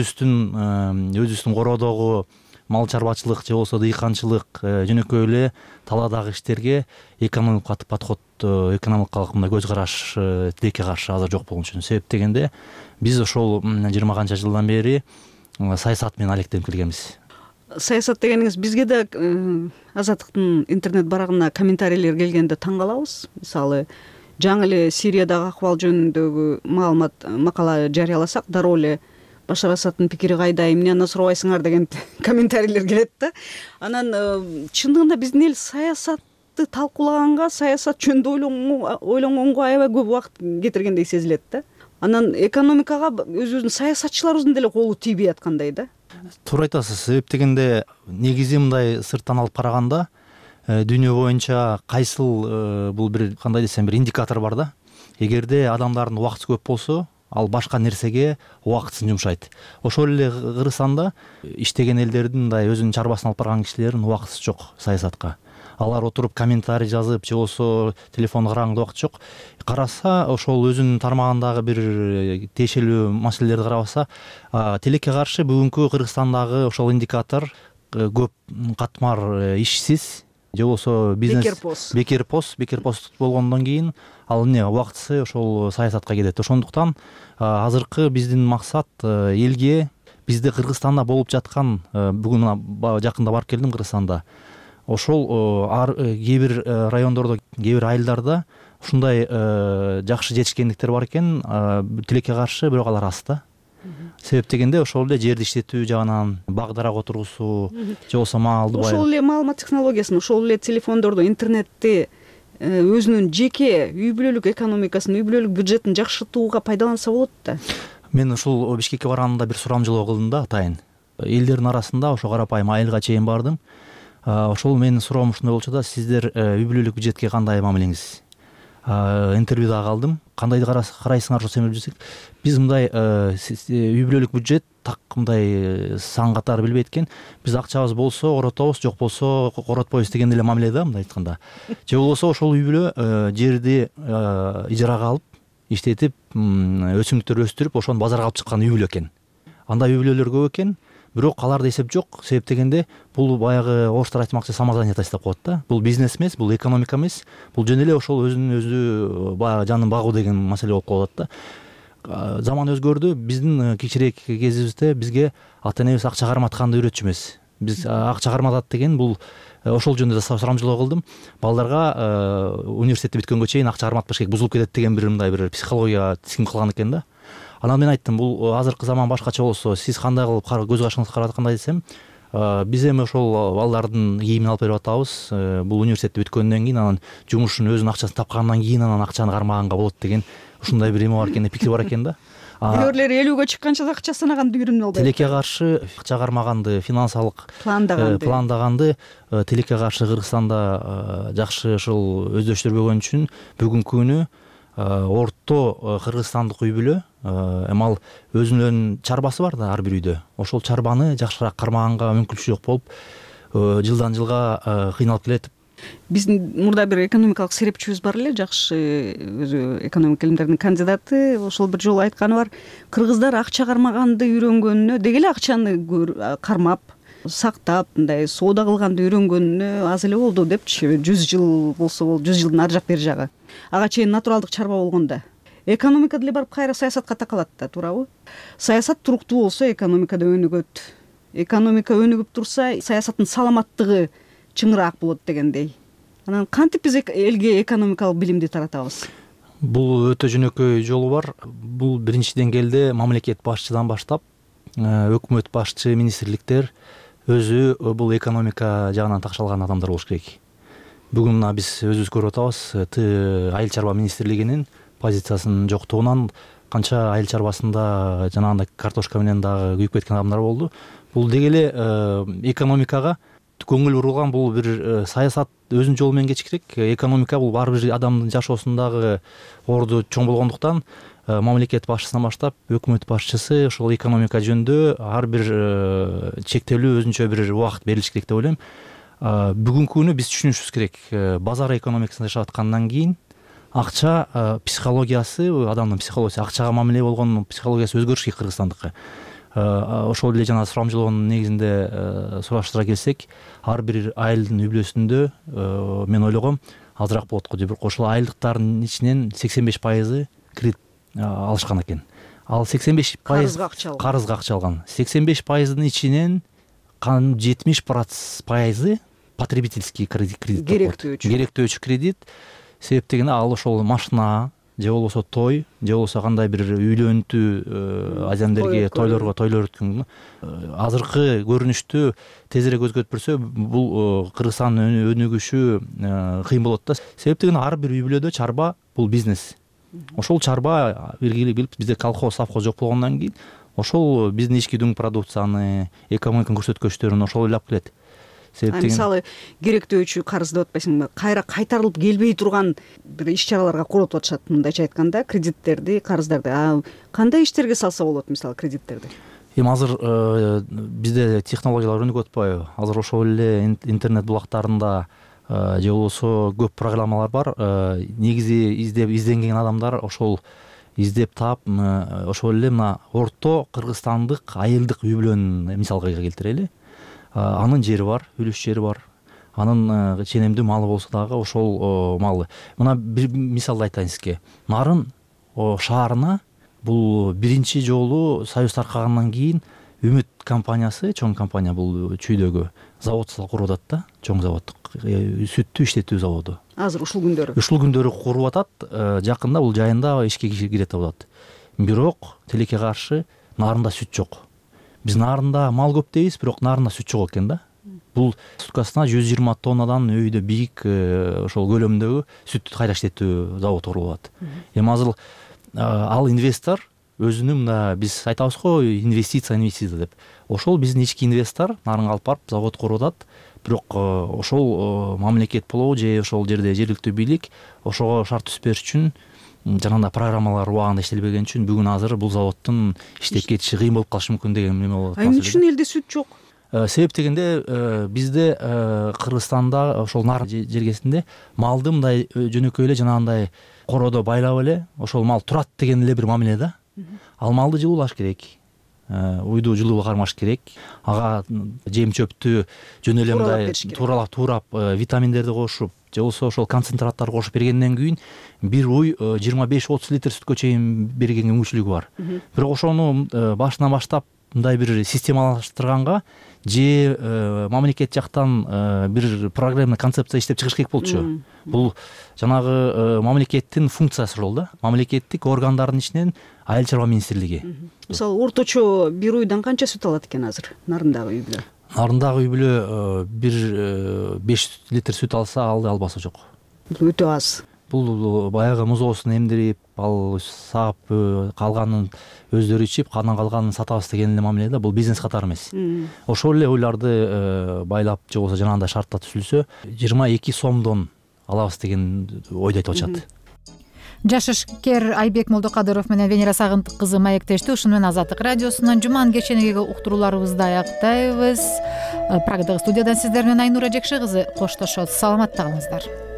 өзүбүздүн өзүбүздүн короодогу мал чарбачылык же болбосо дыйканчылык, жөнөкөй эле таладагы иштерге экономикалык подход, экономикалык мындай көз караш тилекке каршы азыр жок болгон үчүн. Себеп дегенде биз ошол жыйырма канча жылдан бери саясат менен алектенип келгенбиз. Саясат дегениңиз бизге да Азаттыктын интернет барагына комментарийлер келгенде таң калабыз. Мисалы, жаңы эле Сириядагы акыбал жөнүндөгү маалымат макала жарыяласак, дароо эле Башар Асадтын пикири кайда, эмне аны сурабайсыңар деген комментарийлер келет да. Анан чындыгында биздин эл саясатты талкуулаганга, саясат жөнүндө ойлонгонго аябай көп убакыт кетиргендей сезилет да. Анан экономикага өзүбүздүн саясатчыларыбыздын деле колу тийбей аткандай да. Туура айтасыз. Себеп дегенде негизи мындай сырттан алып караганда дүйнө боюнча кайсыл бул бир кандай десем бир индикатор бар да. Эгерде адамдардын убакыты көп болсо, ал башка нерсеге убактысын жумшайт. Ошол эле Кыргызстанда иштеген элдердин мындай өзүнүн чарбасын алып барган кишилердин убактысы жок саясатка. Алар отуруп комментарий жазып же болбосо телефон караганда убакыт жок. Караса, ошол өзүнүн тармагындагы бир тиешелүү маселелерди карабаса, тилекке каршы бүгүнкү Кыргызстандагы ошол индикатор көп катмар ишсиз же болбосо бизнес бекер пост, бекер пост болгондон кийин ал эмне убактысы ошол саясатка кетет. Ошондуктан азыркы биздин максат элге бизде Кыргызстанда болуп жаткан, бүгүн жакында барып келдим Кыргызстанда. Ошол кээ бир райондордо, кээ бир айылдарда ушундай жакшы жетишкендиктер бар экен, тилекке каршы, бирок алар аз да. Себеп дегенде ошол эле жерди иштетүү жагынан баг дарак отургусуу же болбосо маалды бай. Ошол эле маалымат технологиясын, ошол эле телефондорду, интернетти өзүнүн жеке үй бүлөлүк экономикасын, үй бүлөлүк бюджетин жакшыртууга пайдаланса болот да. Мен ушул Бишкекке барганда бир сурамжылоо кылдым да, атайын. Элдердин арасында ошо карапайым айылга чейин бардым. Ошол менин суроом ушундай болчу да: сиздер үй бүлөлүк бюджетке кандай мамилеңиз? Интервьюда калдым. Кандайды карайсыңар ошо семип жүрсөк, биз мындай үй бүлөлүк бюджет так мындай сан катары билбейт экен. Биз акчабыз болсо оротобуз, жок болсо коротпойбуз деген эле мамиле да, мындай айтканда. Же болбосо ошол үй бүлө жерди ижарага алып, иштетип, өсүмдүктөр өстүрүп, ошону базарга алып чыккан үй бүлө экен. Андай үй бүлөлөр көп экен. Бирок аларда эсеп жок. Себеп дегенде бул баягы орустар айтмакчы самозанять деп коет да. Бул бизнес эмес, бул экономика эмес. Бул жөн эле ошол өзүнүн өзү баягы жанын багуу деген маселе болуп калат да. Заман өзгөрдү. Биздин кичирээк кезибизде бизге ата энебиз акча карматканды үйрөтчү эмес. биз акча карматат деген бул ошол жөнүндө да сурамжылоо кылдым. Балдарга университетти бүткөнгө чейин акча карматпаш керек, бузулуп кетет деген бир мындай бир психология тиским кылган экен да. Анан мен айттым, бул азыркы заман башкача болсо, сиз кандай кылып көз кашыңызды карап аткандай десем, биз эми ошол балдардын кийимин алып берип атабыз. Бул университетти бүткөндөн кийин анан жумушун өзүнүн акчасын тапкандан кийин анан акчаны кармаганга болот деген ушундай бир эме бар экен, пикир бар экен да. Бирөөлөр элүүгө чыкканча да акча санаганды үйрөнүп алды. Тилекке каршы акча кармаганды, финансалык пландаганды тилекке каршы Кыргызстанда жакшы ушул өздөштүрбөгөн үчүн бүгүнкү күнү орто кыргызстандык үй бүлө эми ал өзүнүн чарбасы бар да ар бир үйдө. Ошол чарбаны жакшыраак кармаганга мүмкүнчүлүк жок болуп, жылдан жылга кыйналып келет. Биздин мурда бир экономикалык серепчибиз бар эле, жакшы өзү экономика илимдеринин кандидаты, ошол бир жолу айтканы бар, кыргыздар акча кармаганды үйрөнгөнүнө, деги эле акчаны кармап, сактап, мындай соода кылганды үйрөнгөнүнө аз эле болду депчи. жүз жыл болсо болду, жүз жылдын ары жак бери жагы. Ага чейин натуралдык чарба болгондо. Экономика деле барып кайра саясатка такалат да, туурабы? Саясат туруктуу болсо экономика да өнүгөт. Экономика өнүгүп турса, саясаттын саламаттыгы чыңыраак болот дегендей. Анан кантип биз элге экономикалык билимди таратабыз? Бул өтө жөнөкөй жолу бар. Бул биринчи деңгээлде мамлекет башчыдан баштап, өкмөт башчы, министрликтер өзү бул экономика жагынан такшалган адамдар болуш керек. Бүгүн мына биз өзүбүз көрүп атабыз, айыл чарба министрлигинин позициясынын жоктугунан канча айыл чарбасында жанагындай картошка менен дагы күйүп кеткен адамдар болду. Бул деги эле экономикага көңүл бурулган, бул бир саясат өзүнүн жолу менен кетиш керек. Экономика бул ар бир адамдын жашоосундагы орду чоң болгондуктан мамлекет башчысынан баштап өкмөт башчысы ошол экономика жөнүндө ар бир чектелүү өзүнчө бир убакыт берилиш керек деп ойлойм. Бүгүнкү күнү биз түшүнүшүбүз керек, базар экономикасында жашап аткандан кийин акча психологиясы, адамдын психологиясы, акчага мамиле болгон психологиясы өзгөрүш керек Кыргызстандыкы. Ошол эле жана сурамжылоонун негизинде сураштыра келсек, ар бир айылдын үй бүлөсүндө мен ойлогом азыраак болот го, бирок ошол айылдыктардын ичинен сексен беш пайызы кредит алышкан экен. Ал сексен беш пайыз карызга акча алган. сексен беш пайыздын ичинен жетимиш пайызы потребительский кредит, керектөөчү кредит. Себеп дегенде ал ошол машина, же болбосо той, же болбосо кандай бир үйлөнтүү аземдерге, тойлорго, тойлор өткөнгө азыркы көрүнүштү тезирээк өзгөртүп берсе, бул Кыргызстандын өнүгүшү кыйын болот да. Себеп дегенде ар бир үй бүлөдө чарба бул бизнес. Ошол чарба белгилүү билип, бизде колхоз, совхоз жок болгондон кийин ошол биздин ички дүң продукцияны, экономиканын көрсөткүчтөрүн ошол ойлоп келет. Мисалы, керектөөчү карыз деп атпайсыңбы? Кайра кайтарылып келбей турган бир иш-чараларга коротуп атышат, мындайча айтканда, кредиттерди, карыздарды. Кандай иштерге салса болот, мисалы, кредиттерди? Эми азыр бизде технологиялар өнүгүп атпайбы? Азыр ошол эле интернет булактарында же болбосо көп программалар бар. Негизи издеп изденген адамдар ошол издеп таап, ошол эле мына орто кыргызстандык айылдык үй бүлөнүн мисалга келтирели. Анын жери бар, үлүш жери бар. Анын ченемдүү малы болсо дагы ошол малы. Мына бир мисалды айтайын сизге. Нарын шаарына бул биринчи жолу Союз таркагандан кийин Үмүт компаниясы, чоң компания, бул чүйдөгү завод куруп атат да, чоң завод, сүттү иштетүү заводу. Азыр ушул күндөрү. Ушул күндөрү куруп атат, жакында бул жайында ишке кирет деп атат. Бирок тилекке каршы нарында сүт жок. Биз нарында мал көп дейбиз, бирок нарында сүт жок экен да. Бул суткасына жүз жыйырма тоннадан өйдө бийик ошол көлөмдөгү сүт кайра иштетүү завод курулуп атат. Эми азыр ал инвестор өзүнүн, мына биз айтабыз го, инвестиция, инвестиция деп. Ошол биздин ички инвестор нарынга алып барып завод куруп атат. Бирок ошол мамлекет болобу же ошол жерде жергиликтүү бийлик ошого шарт түзүп бериш үчүн жанагындай программалар убагында иштелбеген үчүн бүгүн азыр бул заводдун иштеп кетиши кыйын болуп калышы мүмкүн деген эме болот. Эмне үчүн элде сүт жок? Себеп дегенде бизде Кыргызстанда ошол нар жергесинде малды мындай жөнөкөй эле жанагындай короодо байлап эле ошол мал турат деген эле бир мамиле да. Ал малды жылуулаш керек, уйду жылуу кармаш керек, ага жем чөптү жөн эле мындай тууралап туурап витаминдерди кошуп же болбосо ошол концентраттарды кошуп бергенден кийин бир уй жыйырма беш отуз литр сүткө чейин бергенге мүмкүнчүлүгү бар. Бирок ошону башынан баштап мындай бир системалаштырганга же мамлекет жактан бир программный концепция иштеп чыгыш керек болчу. Бул жанагы мамлекеттин функциясы ошол да. Мамлекеттик органдардын ичинен айыл чарба министрлиги. Мисалы орточо бир уйдан канча сүт алат экен азыр нарындагы үй бүлө? Нарындагы үй бүлө бир беш литр сүт алса алды, албаса жок. Бул өтө аз. Бул баягы музоосун эмдирип, ал саап калганын өздөрү ичип, анан калганын сатабыз деген эле мамиле да. Бул бизнес катары эмес. Ошол эле уйларды байлап же болбосо жанагындай шартта түзүлсө, жыйырма эки сомдон алабыз деген ойдо айтып атышат. Жаш ишкер Айбек Молдокадыров менен Венера Сагындык кызы маектешти. Ушуну менен Азаттык радиосунан жуманын кеченеги уктурууларыбызды аяктайбыз. Прагадагы студиядан сиздер менен Айнура Жекши кызы коштошот. Саламатта калыңыздар.